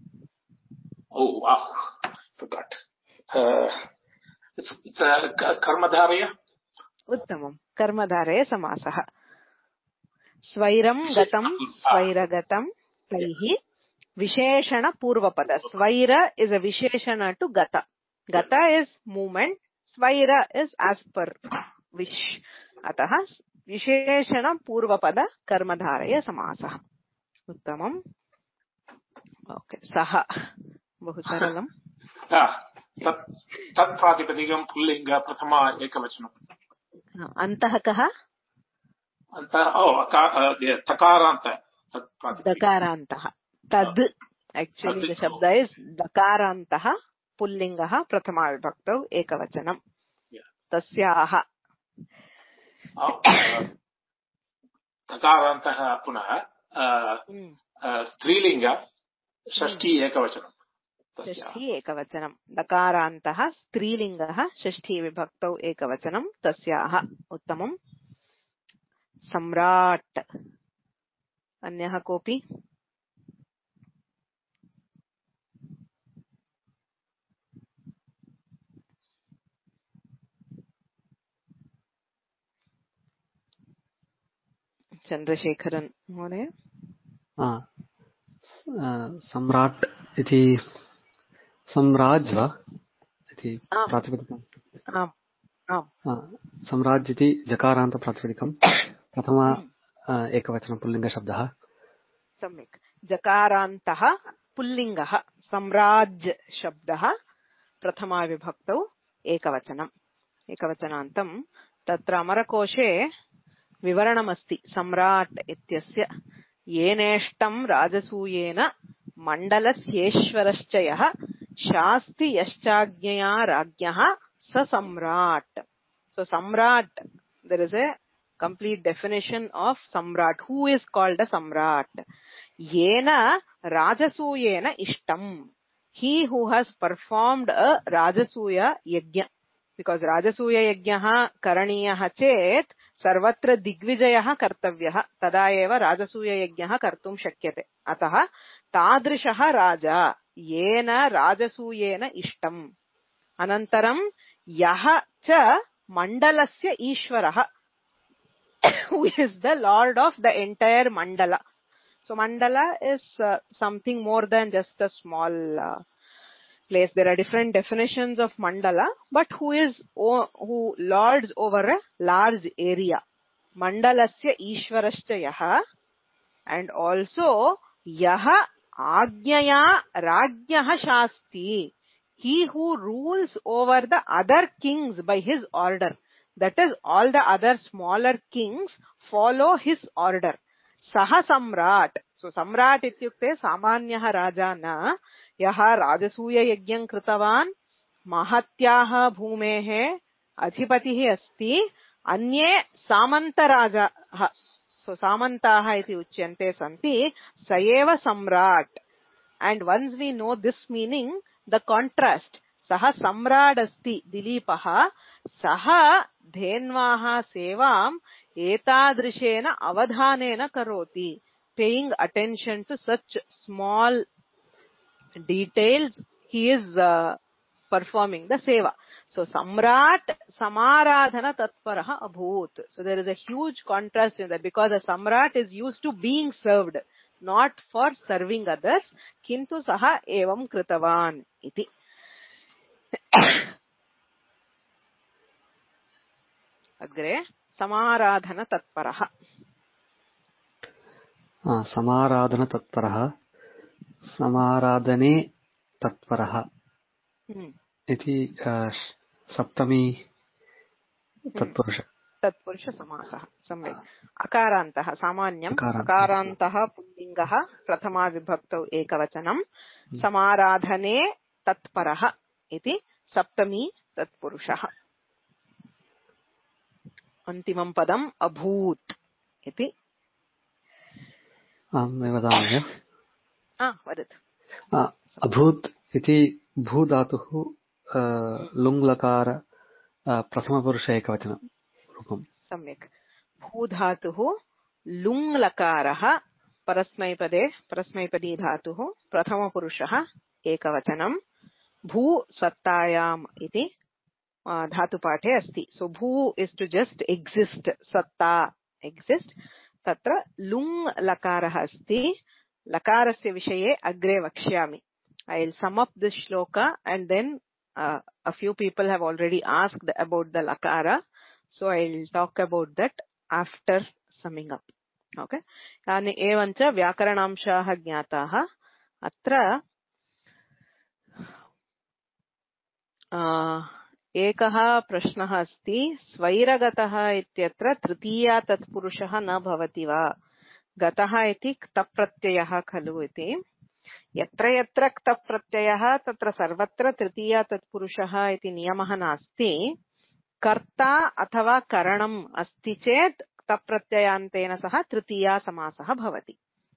कर्मधारय उत्तमं कर्मधारय समासः स्वैरं गतं स्वैरगतं तैः विशेषण पूर्वपद स्वैर इज अ विशेषण टू गत गत इज मूवमेंट स्वैर इज एज पर विश अतः विशेषण पूर्वपद कर्मधारय समासः उत्तमम् ओके सः बहु सरलम् तत्प्रातिपदिकं पुल्लिङ्ग प्रथमा एकवचनम् अन्तः कः तकारान्त दकारान्तः तद् एक्चुअली द शब्द इज दकारान्तः पुल्लिङ्गः प्रथमा विभक्तौ एकवचनम् तस्याः तकारान्तः पुनः स्त्रीलिङ्ग षष्ठी एकवचनं षष्ठी एकवचनं दकारान्तः स्त्रीलिङ्गः षष्ठी विभक्तौ एकवचनं तस्याः उत्तमम् सम्राट् अन्यः कोऽपि चन्द्रशेखरन् महोदय सम्राट् इति सम्राज् वा इति प्रातिपदिकम् सम्राज् इति जकारान्त प्रातिपदिकं प्रथमा एकवचनं पुल्लिङ्गशब्दः सम्यक् जकारान्तः पुल्लिङ्गः सम्राज् शब्दः प्रथमा विभक्तौ एकवचनम् एकवचनान्तं तत्र अमरकोशे विवरणमस्ति सम्राट् इत्यस्य येनेष्टं राजसूयेन मण्डलस्येश्वरश्च यः शास्ति यश्चाज्ञया राज्ञः स सम्राट् so सम्राट् there is a complete definition of samrat who is called a samrat yena rajasuyena ishtam he who has performed a rajasuya yajna because rajasuya yajnah karaniyah chet सर्वत्र दिग्विजयः कर्तव्यः तदा एव राजसूय यज्ञः कर्तुं शक्यते अतः तादृशः राजा येन राजसूयेन इष्टम् अनन्तरं यः च मण्डलस्य ईश्वरः who is the lord of the entire mandala. So mandala is something more than just a small place. There are different definitions of mandala, but who lords over a large area. Mandalasya ishwarascha yaha, and also yaha ajnaya rajnyah shasti, he who rules over the other kings by his order. That is, all the other smaller kings follow his order. Saha samrat. So samrat ityukte samanyah raja na yaha rajasuya yajñam kritavan mahatyaha bhumehe adhipatihi asti anye samanta raja. So samantaha iti uchyante santi sayeva samrat. And once we know this meaning, the contrast, saha samrad asti Dilipaha saha dhenvaha sevam etadrishena avadhanena karoti. Paying attention to such small details, he is performing the seva. So samrat samaradhana tatparaha abhut. So there is a huge contrast in that, because a samrat is used to being served, not for serving others. Kintu saha evam kritavan iti. Agre समाराधन तत्परः. समाराधन तत्परः, समाराधने तत्परः इति सप्तमी तत्पुरुष समासः. सम्यक्. अकारान्तः सामान्यम्, अकारान्तः पुल्लिङ्गः, प्रथमा विभक्तौ एकवचनं, समाराधने तत्परः इति सप्तमी तत्पुरुषः. अन्तिमं पदम् अभूत् इति. वदामि. वदतु. अभूत् इति भूधातुः लुङ्लकार प्रथमपुरुष एकवचनं रूपम्. सम्यक्. भूधातुः लुङ्लकारः परस्मैपदे परस्मैपदी धातुः प्रथमपुरुषः एकवचनं. भू सत्तायाम् इति धातुपाठे अस्ति. सो भू इस् टु जस्ट् एक्सिस्ट्, सत्ता एक्सिस्ट्. तत्र लुङ् लकारः अस्ति. लकारस्य विषये अग्रे वक्ष्यामि. I will sum up this shloka, and then a few people have already asked about the lakara, so I will talk about that after summing up. Okay. Yani evancha vyakaranamshaah jnataah. Atra एकः प्रश्नः अस्ति. स्वैरगतः इत्यत्र तृतीया तत्पुरुषः न भवति वा? गतः इति क्तप्रत्ययः खलु इति. यत्र यत्र क्तप्रत्ययः तत्र सर्वत्र तृतीया तत्पुरुषः इति नियमः नास्ति. कर्ता अथवा करणम् अस्ति चेत् क्तप्रत्ययान्तेन सह तृतीया समासः भवति.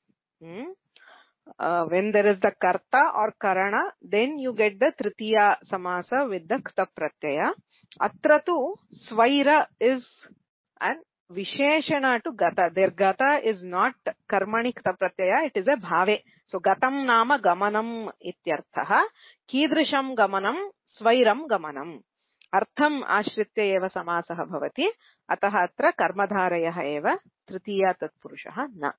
When there is the karta or karana, then you get the tritiya samasa with the kta pratyaya. Atra tu swaira is an visheshana to gata. Their gata is not karmani kta pratyaya, it is a bhave. So gatam nama gamanam ityarthaha. Kidrisham gamanam swairam gamanam. Artham ashritya eva samasah bhavati. Atah atra karmadharayah eva tritiya tatpurushah na.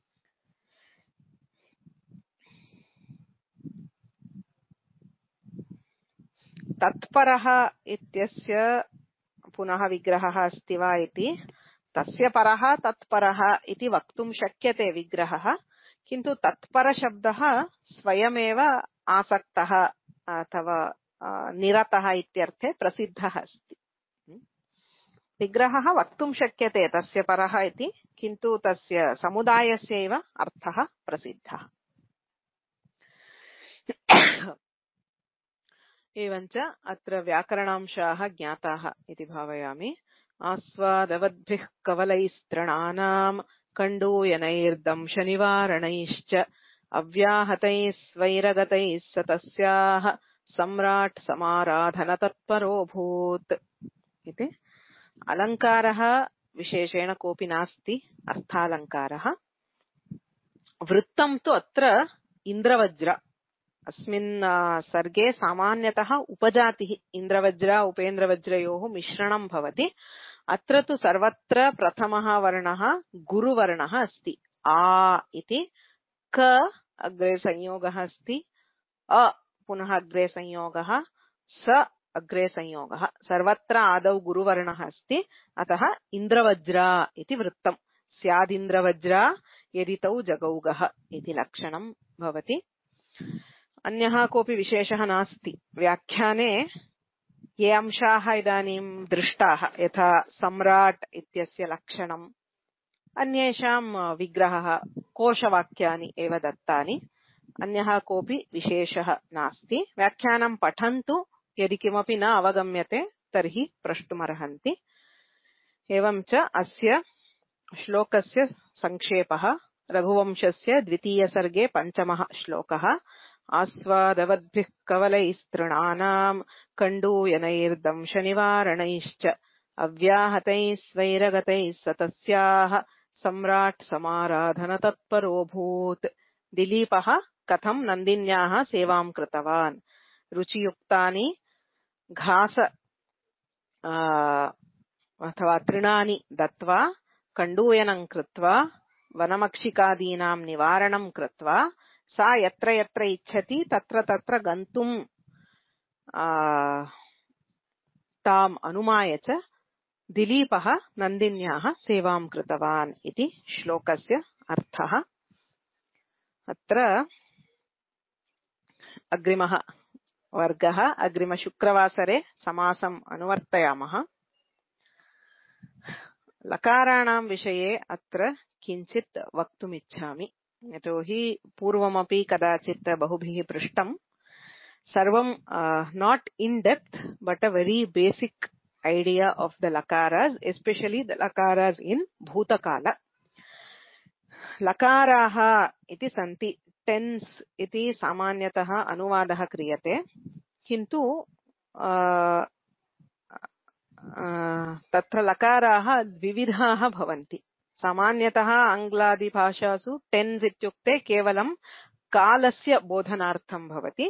तत्परः इत्यस्य पुनः विग्रहः अस्ति वा इति. तस्य परः तत्परः इति वक्तुं शक्यते विग्रहः, किन्तु तत्परशब्दः स्वयमेव आसक्तः अथवा निरतः इत्यर्थे प्रसिद्धः अस्ति. विग्रहः वक्तुं शक्यते तस्य परः इति, किन्तु तस्य समुदायस्य एव अर्थः प्रसिद्धः. एवञ्च अत्र व्याकरणांशाः ज्ञाताः इति भावयामि. आस्वादवद्भिः कवलैस्तृणानाम् कण्डूयनैर्दंशनिवारणैश्च अव्याहतैः स्वैरगतैः स तस्याः सम्राट् समाराधनतत्परोऽभूत् इति. अलङ्कारः विशेषेण कोऽपि नास्ति, अर्थालङ्कारः. वृत्तं तु अत्र इन्द्रवज्र अस्मिन् सर्गे सामान्यतः उपजातिः इन्द्रवज्र उपेन्द्रवज्रयोः मिश्रणं भवति। अत्र तु सर्वत्र प्रथमः वर्णः गुरुवर्णः अस्ति। आ इति, क अग्रे संयोगः अस्ति, अ पुनः अग्रे संयोगः, स अग्रे संयोगः, सर्वत्र आदौ गुरुवर्णः अस्ति। अतः इन्द्रवज्र इति वृत्तम्। स्यादिन्द्रवज्र यदि तौ जगौगः इति लक्षणं भवति। अन्यः कोऽपि विशेषः नास्ति। व्याख्याने ये अंशाः इदानीं दृष्टाः, यथा सम्राट् इत्यस्य लक्षणम्, अन्येषां विग्रहः, कोशवाक्यानि एव दत्तानि। अन्यः कोऽपि विशेषः नास्ति। व्याख्यानं पठन्तु, यदि किमपि न अवगम्यते तर्हि प्रष्टुमर्हन्ति। एवं च अस्य श्लोकस्य संक्षेपः। रघुवंशस्य द्वितीयसर्गे पञ्चमः श्लोकः। आस्वादवद्भिः कवलैस्तृणानां कण्डूयनैर्दंशनिवारणैश्च अव्याहतैः स्वैरगतैः सतस्याः सम्राट् समाराधनतत्परोऽभूत्। दिलीपः कथं नन्दिन्याः सेवां कृतवान्। रुचियुक्तानि घास अथवा तृणानि दत्त्वा कण्डूयनं कृत्वा वनमक्षिकादीनां निवारणं कृत्वा सा यत्र यत्र इच्छति तत्र तत्र गन्तुं ताम् अनुमाय च दिलीपः नन्दिन्याः सेवां कृतवान् इति श्लोकस्य अर्थः। अत्र अग्रिमः वर्गः, अग्रिमशुक्रवासरे समासम् अनुवर्तयामः। लकाराणां विषये अत्र किञ्चित् वक्तुमिच्छामि। यतोहि पूर्वमपि कदाचित् बहुभिः पृष्टं। सर्वं not in depth but a very basic idea of the lakaras, especially the lakaras in bhutakala. लकाराः इति सन्ति। टेन्स् इति सामान्यतः अनुवादः क्रियते, किन्तु तत्र लकाराः द्विविधाः भवन्ति। सामान्यतः आङ्ग्लादिभाषासु टेन्स् इत्युक्ते केवलं कालस्य बोधनार्थं भवति।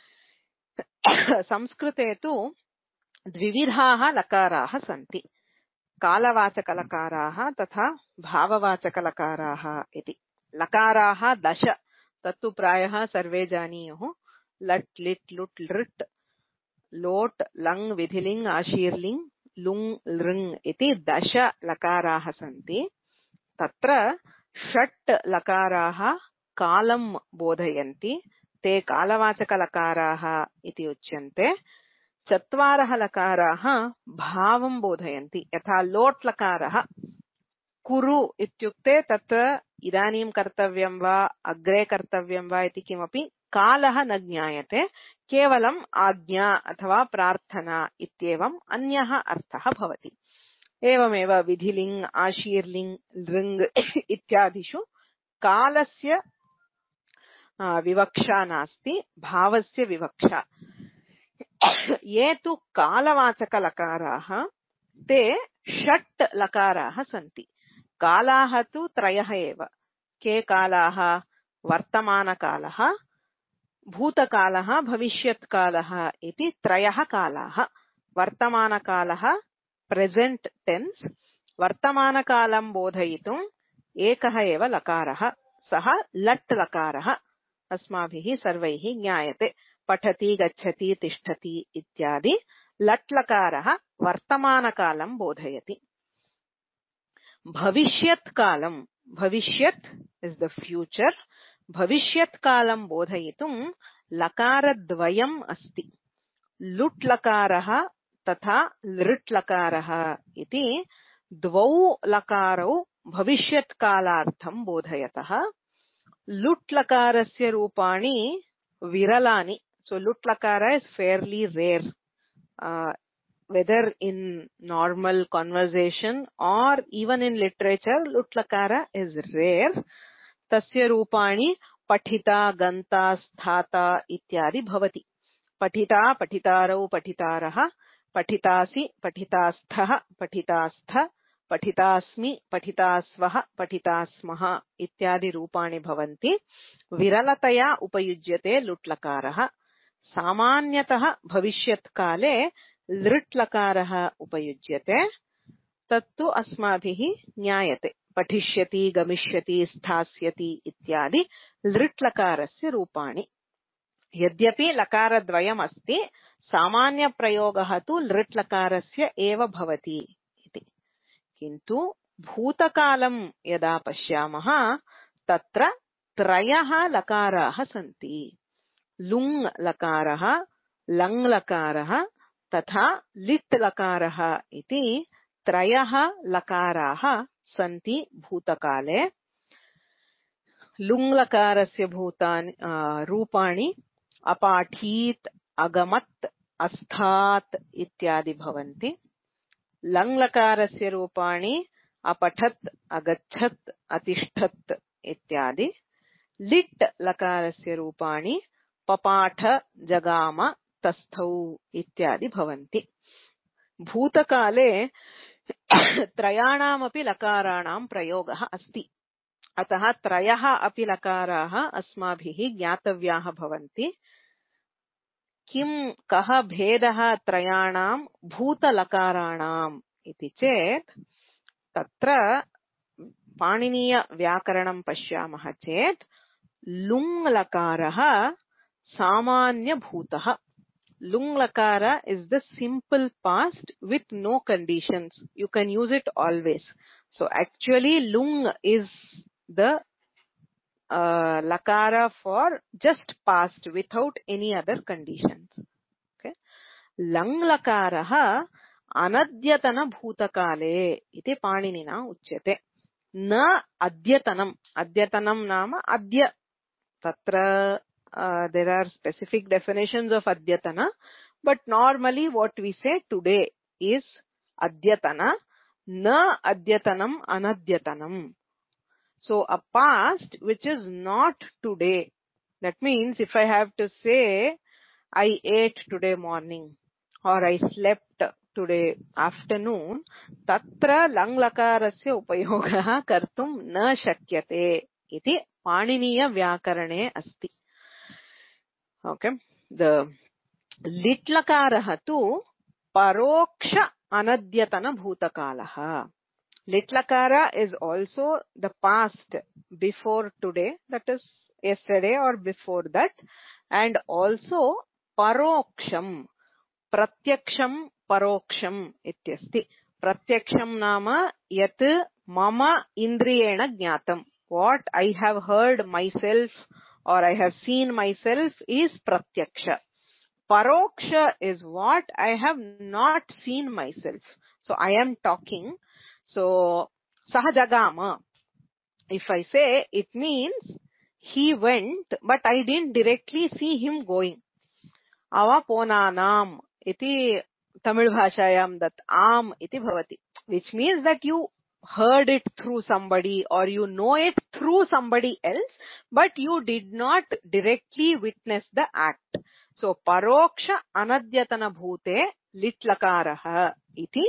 संस्कृते तु द्विविधाः लकाराः सन्ति, कालवाचकलकाराः तथा भाववाचकलकाराः इति। लकाराः 10, तत्तु प्रायः सर्वे जानीयुः। लट् लिट् लुट् लृट् लोट् लङ् विधिलिङ् आशीर्लिङ् लुङ् लृङ् इति 10 लकाराः सन्ति। तत्र 6 लकाराः कालं बोधयन्ति, ते कालवाचकलकाराः इति उच्यन्ते। 4 लकाराः भावं बोधयन्ति, यथा लोट् लकारः कुरु इत्युक्ते तत्र इदानीं कर्तव्यं वा अग्रे कर्तव्यं वा इति किमपि कालः न ज्ञायते, केवलम् आज्ञा अथवा प्रार्थना इत्येवम् अन्यः अर्थः भवति। एवमेव विधिलिङ् आशीर्लिङ् लृङ् इत्यादिषु कालस्य विवक्षा नास्ति, भावस्य विवक्षा। ये तु कालवाचकलकाराः ते 6 लकाराः सन्ति। कालाः तु 3 एव। के कालाः? वर्तमानकालः, भूतकालः, भविष्यत्कालः इति 3 कालाः। वर्तमानकालः प्रेजेंट टेन्स्। वर्तमानकालं बोधयितुम् एकः एव लकारः, सः लट् लकारः। अस्माभिः सर्वैः ज्ञायते। पठति, गच्छति, तिष्ठति इत्यादि। लट् लकारः वर्तमानकालं बोधयति। भविष्यत्कालं, भविष्यत् इस् द फ्यूचर्, भविष्यत्कालं बोधयितुं लकारद्वयम् अस्ति। लुट् लकारः तथा लृट् लकारः इति 2 लकारौ भविष्यत्कालार्थं बोधयतः। लुट् लकारस्य रूपाणि विरलानि। So lut lakara is fairly rare, whether in normal conversation or even in literature. Lut lakara is rare. Tasya rupani pathita, ganta, sthata ityadi bhavati. Pathita, pathitarau, pathitarah, pathitasi, pathitastha, pathitastha, पठितास्मि, पठितास्वः, पठितास्मः इत्यादि रूपाणि भवन्ति। विरलतया उपयुज्यते लुट्लकारः। सामान्यतः भविष्यत्काले लृट्लकारः उपयुज्यते। तत्तु अस्माभिः ज्ञायते। पठिष्यति, गमिष्यति, स्थास्यति इत्यादि लृट्लकारस्य रूपाणि। यद्यपि लकारद्वयम् अस्ति, सामान्यप्रयोगः तु लृट्लकारस्य एव भवति इति। किन्तु भूतकालं यदा पश्यामः तत्र त्रयः लकाराः सन्ति। लुङ् लकारः, लङ् लकारः तथा लिट् लकारः इति त्रयः लकाराः सन्ति भूतकाले। लुङ् लकारस्य भूतानि रूपाणि अपाठीत्, अगमत्, अस्थात् इत्यादि भवन्ति। लङ् लकारस्य रूपाणि अपठत्, अगच्छत्, अतिष्ठत् इत्यादि। लिट् लकारस्य रूपाणि पपाठ, जगाम, तस्थौ इत्यादि भवन्ति। भूतकाले त्रयाणामपि लकाराणां प्रयोगः अस्ति। अतः त्रयः अपि लकाराः अस्माभिः ज्ञातव्याः भवन्ति। कः भेदः त्रयाणां भूतलकाराणाम् इति चेत्, तत्र पाणिनीयव्याकरणं पश्यामः चेत् लुङ् लकारः सामान्यभूतः। Lung lakara is the simple past with no conditions. You can use it always. So actually lung is the lakara for just past without any other conditions. Okay. Lang lakaraha anadyatana bhutakale iti paninina uchyate. Na adyatanam. Adyatanam nama adya. Tatra there are specific definitions of adyatana, but normally what we say today is adyatana, na adyatanam anadyatanam. So a past which is not today. That means if I have to say I ate today morning or I slept today afternoon, tatra lang lakarasya upayogah kartum na shakyate iti Paniniya Vyakarane asti. Okay. The lit lakaraha tu paroksha anadyatana bhutakalaha. Lit lakara is also the past before today, that is yesterday or before that, and also paroksham, pratyaksham, paroksham ityasti. Pratyaksham nama yat mama indriyena jnatam. What I have heard myself or I have seen myself is pratyaksha. Paroksha is what I have not seen myself. So I am talking. So sahajagama, if I say, it means he went, but I didn't directly see him going. Ava ponanam iti Tamil bhashayam that am iti bhavati, which means that you heard it through somebody or you know it through somebody else, but you did not directly witness the act. So paroksha anadyatana bhute litlakaraha iti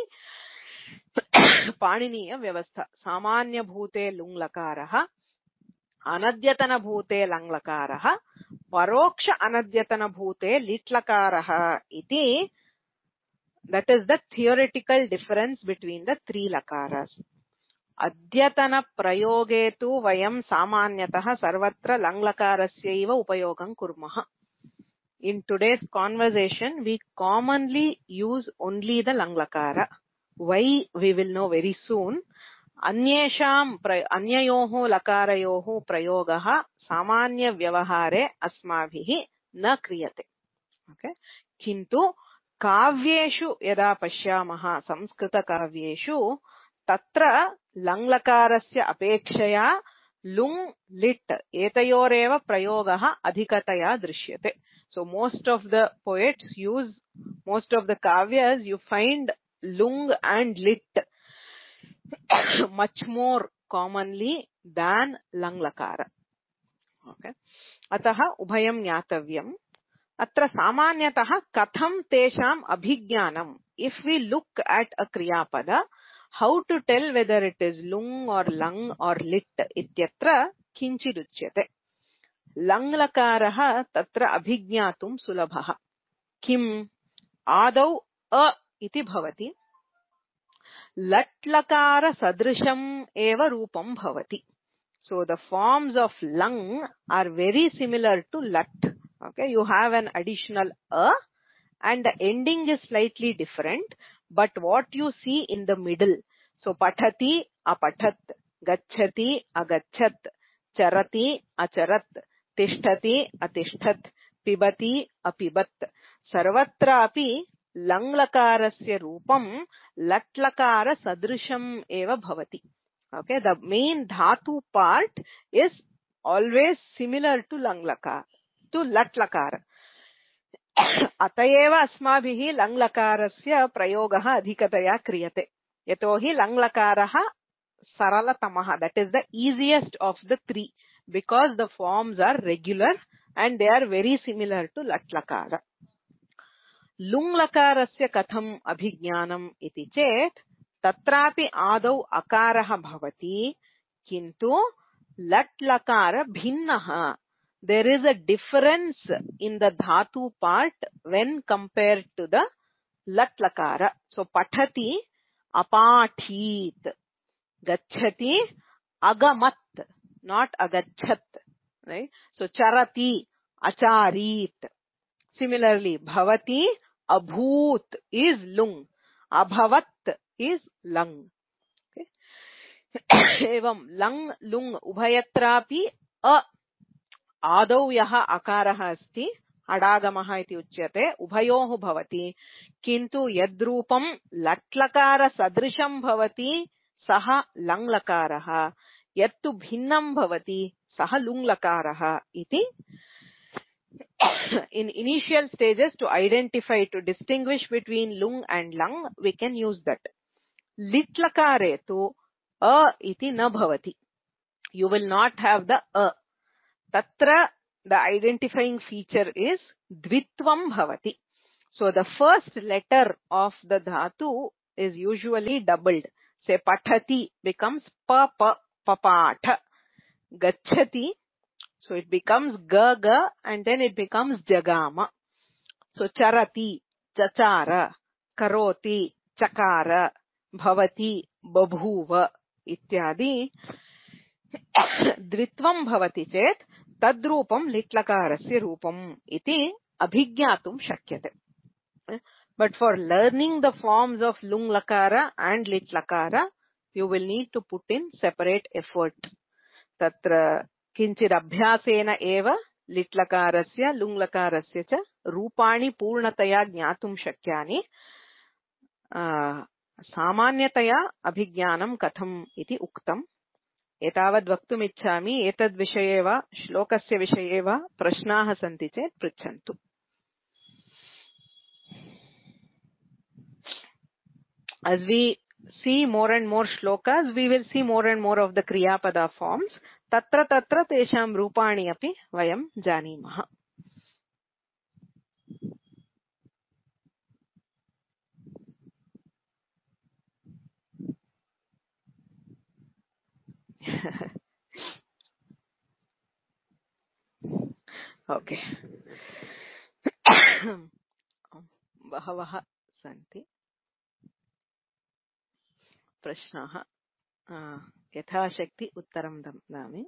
Paniniya Vyavastha. Samanya bhute lung lakaraha, anadyatana bhute lang lakaraha, paroksha anadyatana bhute litlakaraha iti. That is the theoretical difference between the three lakaras. Adyatana prayoge tu vayam samanyatah sarvatra lang lakarasyaiva upayogam kurmaha. In today's conversation, we commonly use only the lang lakara. Why, we will know very soon. Anyesham anyayoho lakarayoho prayogaha samanya vyavahare asmabhihi na kriyate. Okay. Kintu kavyeshu yada pashyamaha samskrita kavyeshu tatra langlakarasya apekshaya lung lit etayoreva prayogaha adhikataya drishyate. So most of the poets use, most of the kavyas you find lung and lit much more commonly than lang lakara. Okay. Ataha ubhayam jnatavyam. Atra samanyatah katham tesham abhijnanam. If we look at a kriyapada, How to tell whether it is lung or lung or lit ityatra kinchiduchyate. Lang lakarah tatra abhijnatum sulabhah. Kim adau a iti bhavati. Lat lakara sadrisham eva rupam bhavati. So the forms of lung are very similar to lat. Okay, you have an additional a and the ending is slightly different, but what you see in the middle. So pathati apathat, gacchati agachat, charati acharat, tishtati atishtat, pibati apibat. Sarvatra api lang lakarasya rupam lat lakara sadrisham eva bhavati. Okay, the main dhatu part is always similar to lang lakara, to lat lakara. अतएव अस्माभिः लङ् लकारस्य प्रयोगः अधिकतया क्रियते यतोहि लङ् लकारः सरलतमः, that is the easiest of the three because the forms are regular and they are very similar to lat lakara. लुङ् लकारस्य कथम् अभिज्ञानम् इति चेत् तत्रापि आदौ अकारः भवति किन्तु लट् लकार भिन्नः. There is a difference in the dhatu part when compared to the lat lakara. So pathati apathiit, gacchati agamat, not agachat, right? So charati acharit. Similarly, bhavati abhoot is lung, abhavat is lang. Okay. Evam lang lung ubhayatrapi a आदौ यः अकारः अस्ति अडागमः इति उच्यते उभयोः भवति किन्तु यद्रूपं लट्लकार सदृशं भवति सः लङ् लकारः यत्तु भिन्नं भवति सः लुङ् लकारः इति. In initial stages to identify, to distinguish between lung and lang, we can use that. Lit lakare tu a iti na bhavati. You will not have the a. Tatra, the identifying feature is dvitvam bhavati. So the first letter of the dhatu is usually doubled. Say pathati becomes pa pa papatha. Gacchati, so it becomes ga ga and then it becomes jagama. So charati, chachara, karoti, chakara, bhavati, babhuva ityadi. Dvitvam bhavati chet tadrupam litlakarasya rupam iti abhijnatum shakyate. But for learning the forms of lung lakara and lit lakara, you will need to put in separate effort. Tatra kinchid abhyasena eva lit lakarasya lung lakarasya cha rupani purnataya jnatum shakyani. Samanyataya abhijnanam katham iti uktam. एतावद् वक्तुम् इच्छामि. एतद् विषये वा श्लोकस्य विषये वा प्रश्नाः सन्ति चेत् पृच्छन्तु. As we see more and more shlokas, we will see more and more of the kriyapada forms. Tatra tatra tesham rupani api vayam janimah. Okay. बहवः सन्ति प्रश्नाः. यथाशक्ति उत्तरं ददामि.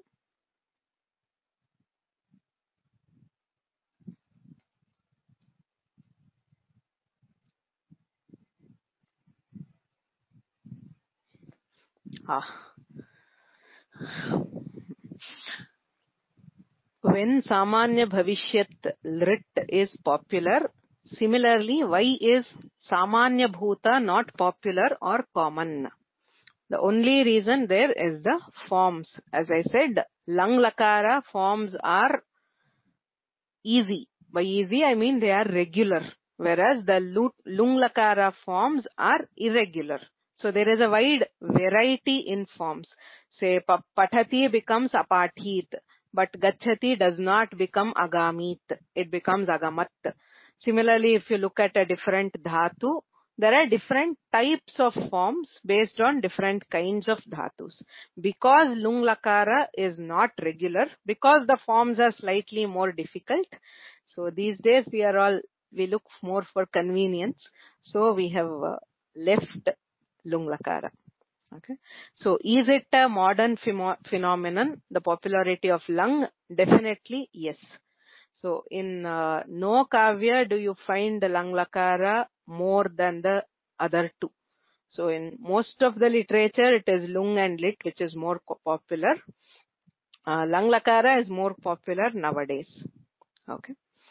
When Samanya Bhavishyat Lrit is popular, similarly, why is Samanya Bhuta not popular or common? The only reason there is the forms. As I said, Lang Lakara forms are easy. By easy, I mean they are regular, whereas the Lung Lakara forms are irregular. So there is a wide variety in forms. Say, Pathati becomes Apathit, but Gacchati does not become Agamit. It becomes Agamat. Similarly, if you look at a different dhatu, there are different types of forms based on different kinds of dhatus. Because lung lakara is not regular, because the forms are slightly more difficult, so these days we look more for convenience. So we have left lung lakara. Okay. So is it a modern phenomenon, the popularity of lung? Definitely yes. So in no kavya do you find the lang lakara more than the other two. So in most of the literature it is lung and lit which is more popular. Lang lakara is more popular nowadays. Okay.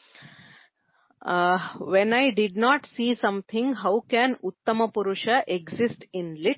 When I did not see something, how can Uttama Purusha exist in lit?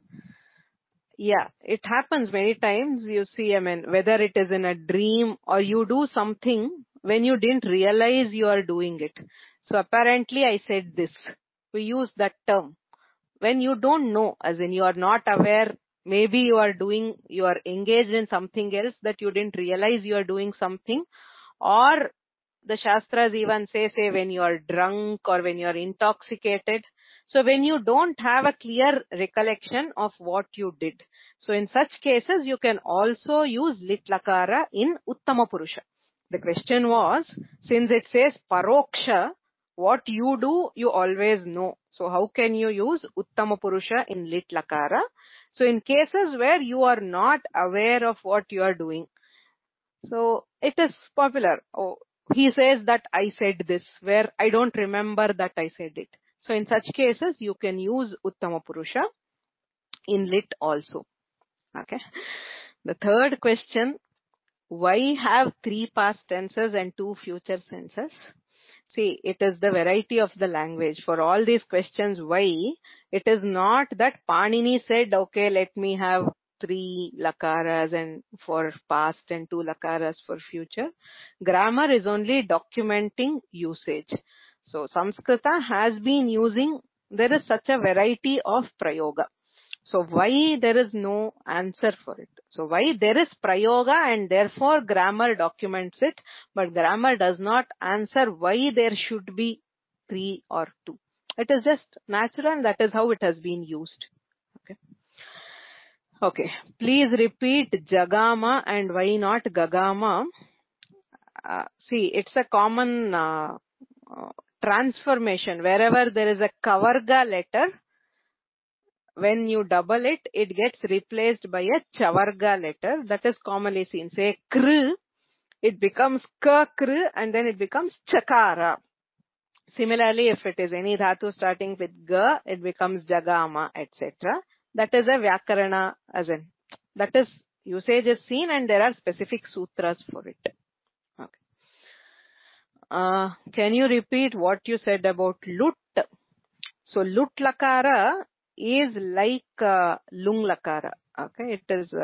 Yeah, it happens many times. You see, whether it is in a dream or you do something when you didn't realize you are doing it. So apparently I said this. We use that term. When you don't know, as in you are not aware, maybe you are engaged in something else that you didn't realize you are doing something, or the Shastras even say when you are drunk or when you are intoxicated. So when you don't have a clear recollection of what you did. So in such cases, you can also use lit lakara in Uttama Purusha. The question was, since it says paroksha, what you do, you always know. So how can you use Uttama Purusha in lit lakara? So in cases where you are not aware of what you are doing. So it is popular. Oh, he says that I said this, where I don't remember that I said it. So in such cases, you can use Uttama Purusha in lit also. Okay. The third question, why have 3 past tenses and 2 future tenses? See, it is the variety of the language. For all these questions, why? It is not that Panini said, okay, let me have 3 lakaras and for past and 2 lakaras for future. Grammar is only documenting usage. So Samskrita has been using, there is such a variety of prayoga. So why there is no answer for it? So why there is prayoga and therefore grammar documents it, but grammar does not answer why there should be 3 or 2. It is just natural and that is how it has been used. Okay. Okay. Please repeat Jagama and why not Gagama. See, it's a common transformation. Wherever there is a Kavarga letter, when you double it, it gets replaced by a Chavarga letter. That is commonly seen. Say Kr, it becomes Kr and then it becomes Chakara. Similarly, if it is any dhatu starting with Ga, it becomes Jagama, etc. That is a Vyakarana, as in, that is, usage is seen and there are specific sutras for it. Okay. Can you repeat what you said about Lut? So Lut Lakara is like lung lakara. Okay, it is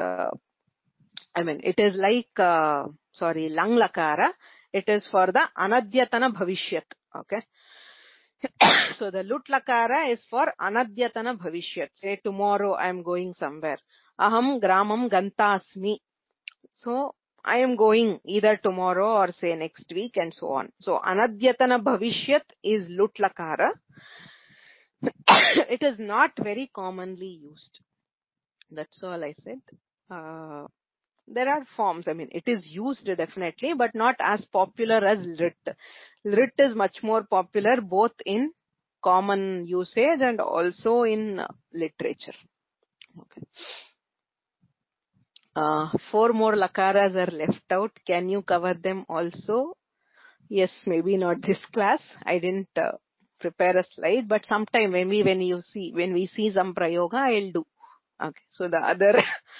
lang lakara. It is for the anadyatana bhavishyat. Okay. So the lut lakara is for anadyatana bhavishyat. Say tomorrow I am going somewhere. Aham gramam gantasmi. So I am going either tomorrow or say next week and so on. So anadyatana bhavishyat is lut lakara. It is not very commonly used. That's all I said. There are forms. It is used definitely, but not as popular as lit. Lit is much more popular both in common usage and also in literature. Okay. 4 more lakaras are left out. Can you cover them also? Yes, maybe not this class. I didn't prepare a slide, but sometime when we see some prayoga, I'll do. Okay, so the other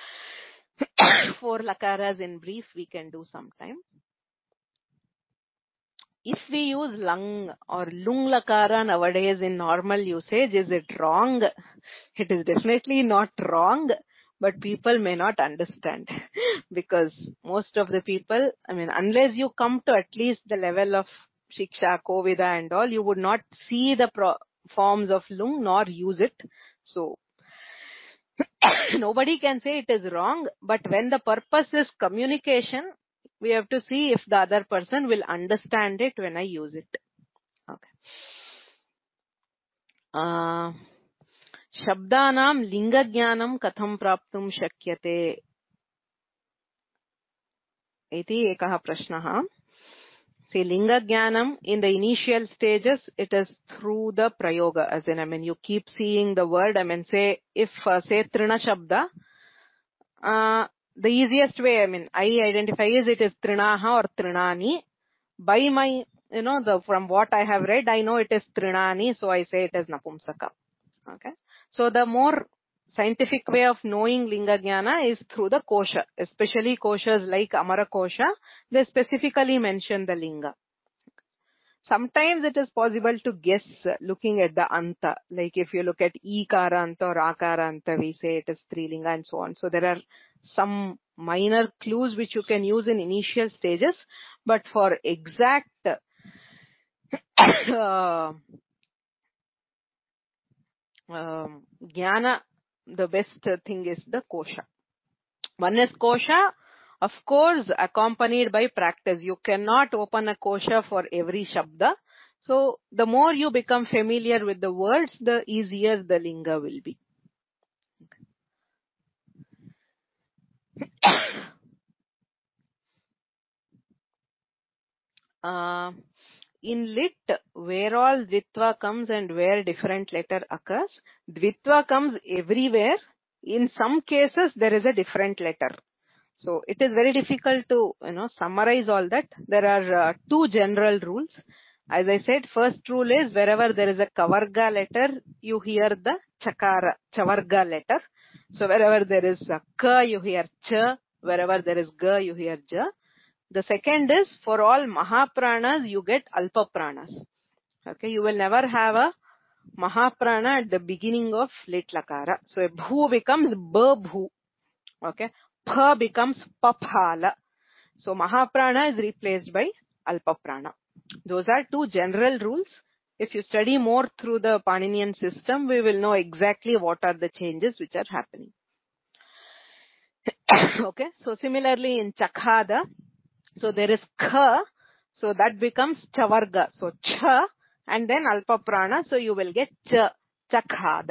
4 lakaras in brief we can do sometime. If we use lang or lung lakara nowadays in normal usage, is it wrong? It is definitely not wrong, but people may not understand because most of the people, unless you come to at least the level of Shiksha, Kovida and all, you would not see the forms of lung nor use it. So nobody can say it is wrong, but when the purpose is communication, we have to see if the other person will understand it when I use it. Okay. शब्दानां लिङ्गज्ञानं कथं प्राप्तुं शक्यते इति एकः प्रश्नः. See, linga jnanam in the initial stages, it is through the prayoga, as in, you keep seeing the word. Say, if, say, trina shabda, the easiest way, I identify is it is trinaha or trinani. By my, from what I have read, I know it is trinani, so I say it is napumsaka. Okay. So the more scientific way of knowing linga jnana is through the kosha, especially koshas like Amara Kosha. They specifically mention the linga. Sometimes it is possible to guess looking at the anta. Like if you look at ikara anta or akara anta, we say it is strilinga and so on. So there are some minor clues which you can use in initial stages, but for exact jnana, the best thing is the kosha. One is kosha, of course, accompanied by practice. You cannot open a kosha for every shabda. So the more you become familiar with the words, the easier the linga will be. In lit, where all dvitva comes and where different letter occurs, dvitva comes everywhere. In some cases, there is a different letter. So it is very difficult to, summarize all that. There are two general rules. As I said, first rule is wherever there is a kavarga letter, you hear the chakara, chavarga letter. So wherever there is a ka, you hear cha. Wherever there is ga, you hear ja. The second is for all mahapranas, you get alpa pranas. Okay, you will never have a mahaprana at the beginning of lit lakara. So a bhu becomes ba bhu. Okay, pa becomes paphala. So mahaprana is replaced by alpa prana. Those are two general rules. If you study more through the Paninian system, we will know exactly what are the changes which are happening. Okay, so similarly in chakhada, so there is kha, so that becomes chavarga. So cha and then alpa prana, so you will get cha, chakhada.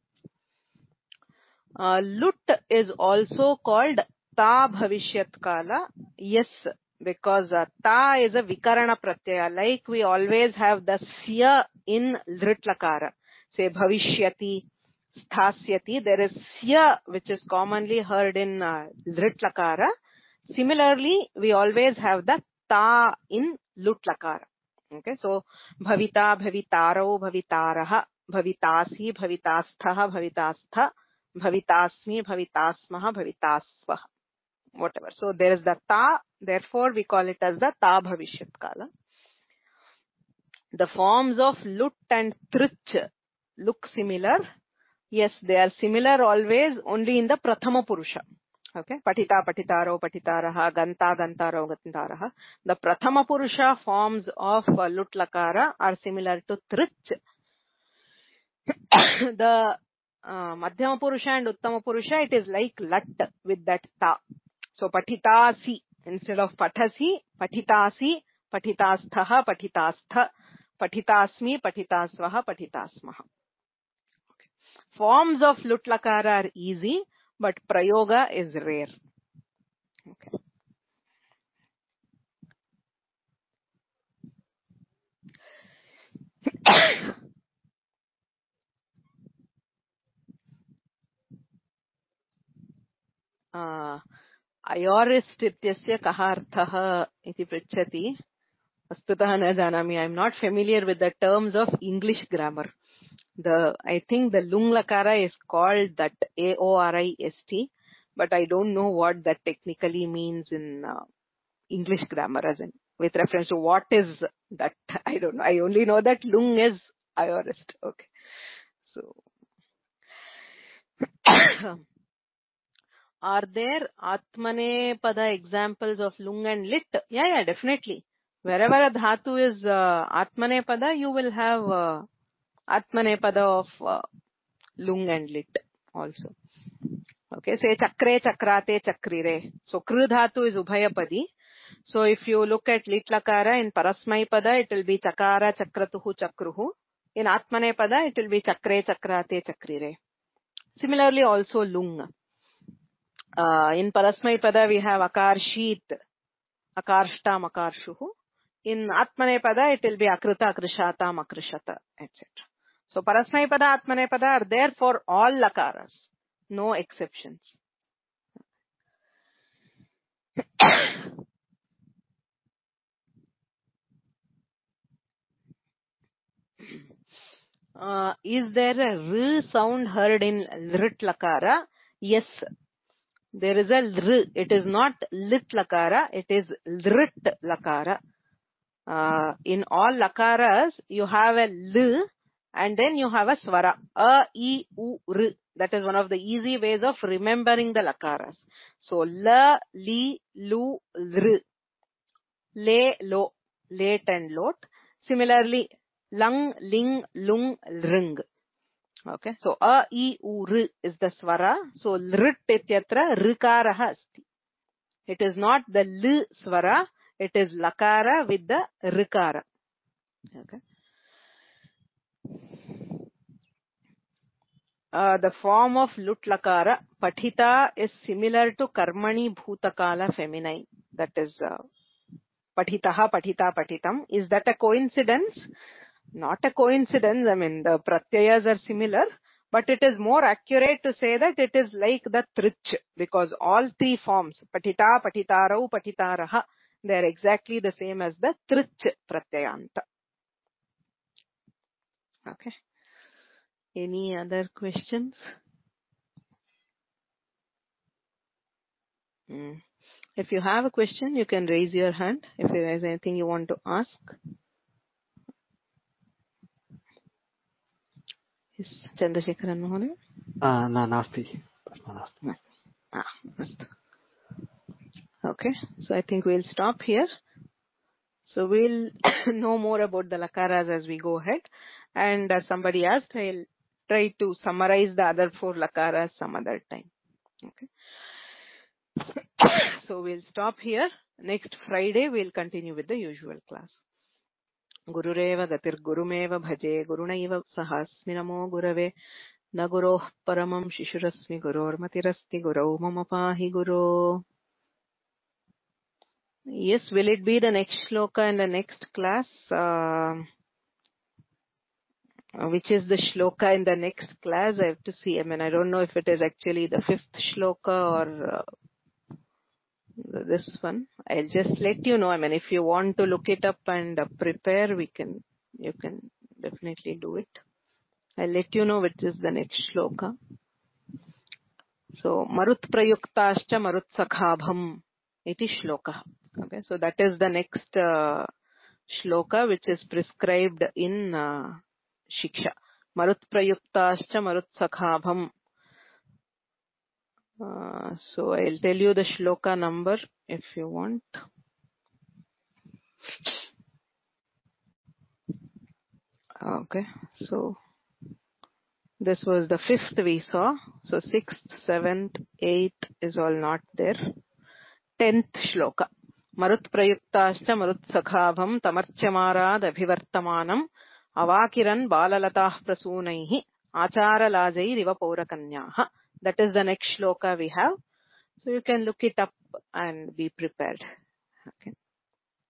Lut is also called ta bhavishyat kala. Yes, because ta is a vikarana pratyaya. Like we always have the sya in lrit lakara. Say bhavishyati, sthasyati. There is sya which is commonly heard in lrit lakara. Similarly, we always have the ta in lut lakara. Okay, so bhavita, bhavitaro, bhavitaraha, bhavitasi, bhavitastha, bhavitastha, bhavitasmi, bhavitasmaha, bhavitasvaha. Whatever. So there is the ta, therefore we call it as the ta bhavishyat kala. The forms of lut and trich look similar. Yes, they are similar always only in the prathama purusha. Okay, patita, patitaro, patitaraha, ganta, gantaro, gantaraha. The prathama purusha forms of lut lakara are similar to trich. The madhyama purusha and uttama purusha, it is like lat with that ta. So patitasi instead of pathasi, patitasi, patitastha, patitastha, patitasmi, patitasvaha, patitasmaha. Okay. Forms of lut lakara are easy, but prayoga is rare. Okay. Aorist ityasya kaha arthah iti pritchati. Vastutah na janami. I am not familiar with the terms of English grammar. I think the lung lakara is called that aorist, but I don't know what that technically means in English grammar, as in with reference to what is that. I don't know. I only know that lung is aorist. Okay. So are there Atmane pada examples of lung and lit? Yeah, definitely. Wherever a dhatu is Atmane pada, you will have Atmane pada of lung and lit also. Okay, say chakre, chakrate, chakrire. So kru dhatu is ubhayapadi. So if you look at lit lakara in parasmai pada, it will be chakara, chakratuhu, chakruhu. In Atmanepada, it will be chakre, chakrate, chakrire. Similarly, also lung. In Parasmaipada, we have akar, sheet, akarshtam, akarshuhu. In Atmanepada, it will be akruta, akrishatam, akrishata, etc. So, Parasmaipada, Atmanepada are there for all lakaras. No exceptions. Is there a r sound heard in lrit lakara? Yes. There is a r. It is not lit lakara. It is lrit lakara. In all lakaras, you have a l and then you have a swara. A, I, U, r. That is one of the easy ways of remembering the lakaras. So, la, li, lu, r. Le, lo, late and lot. Similarly, lung, ling, lung, ring. Okay. So, a, I, u, r is the swara. So, lrit ityatra rikaraha asti. It is not the l swara. It is lakara with the rikara. Okay. The form of lut lakara, pathita, is similar to karmani bhutakala feminine. That is pathitaha, pathita, pathitam. Is that a coincidence? Not a coincidence. I mean, the pratyayas are similar, but it is more accurate to say that it is like the trich, because all three forms, pathita, pathitarau, pathitaraha, they are exactly the same as the trich pratyayanta. Okay. Any other questions? If you have a question, you can raise your hand if there is anything you want to ask. Yes, Chandrasekharan Mohoday? Nasti. Okay, so I think we'll stop here. So we'll know more about the lakaras as we go ahead. And as somebody asked, I'll try to summarize the other 4 lakaras some other time. Okay. So we'll stop here. Next Friday, we'll continue with the usual class. Gurureva gatir gurumeva bhaje gurunaiva sahasmi namo gurave na guroh paramam shishurasmi guror matirasti gurau mama pahi guru. Yes, will it be the next shloka in the next class? Which is the shloka in the next class? I have to see. I mean, I don't know if it is actually the 5th shloka or this one. I'll just let you know. I mean, if you want to look it up and prepare, you can definitely do it. I'll let you know which is the next shloka. So, Marut Prayuktascha Marut Sakhabham iti shloka. Okay, so that is the next shloka which is prescribed in Shiksha. Marut Prayuktascha Marut Sakhabham. So I'll tell you the shloka number if you want. Okay, so this was the 5th we saw. So 6th, 7th, 8th is all not there. 10th shloka. Marut prayuktascha marut sakhabham tamarchamarad abhivartamanam avakiran balalatah prasunaihi achara lajai riva paurakanyaha. That is the next shloka we have. So you can look it up and be prepared. Okay.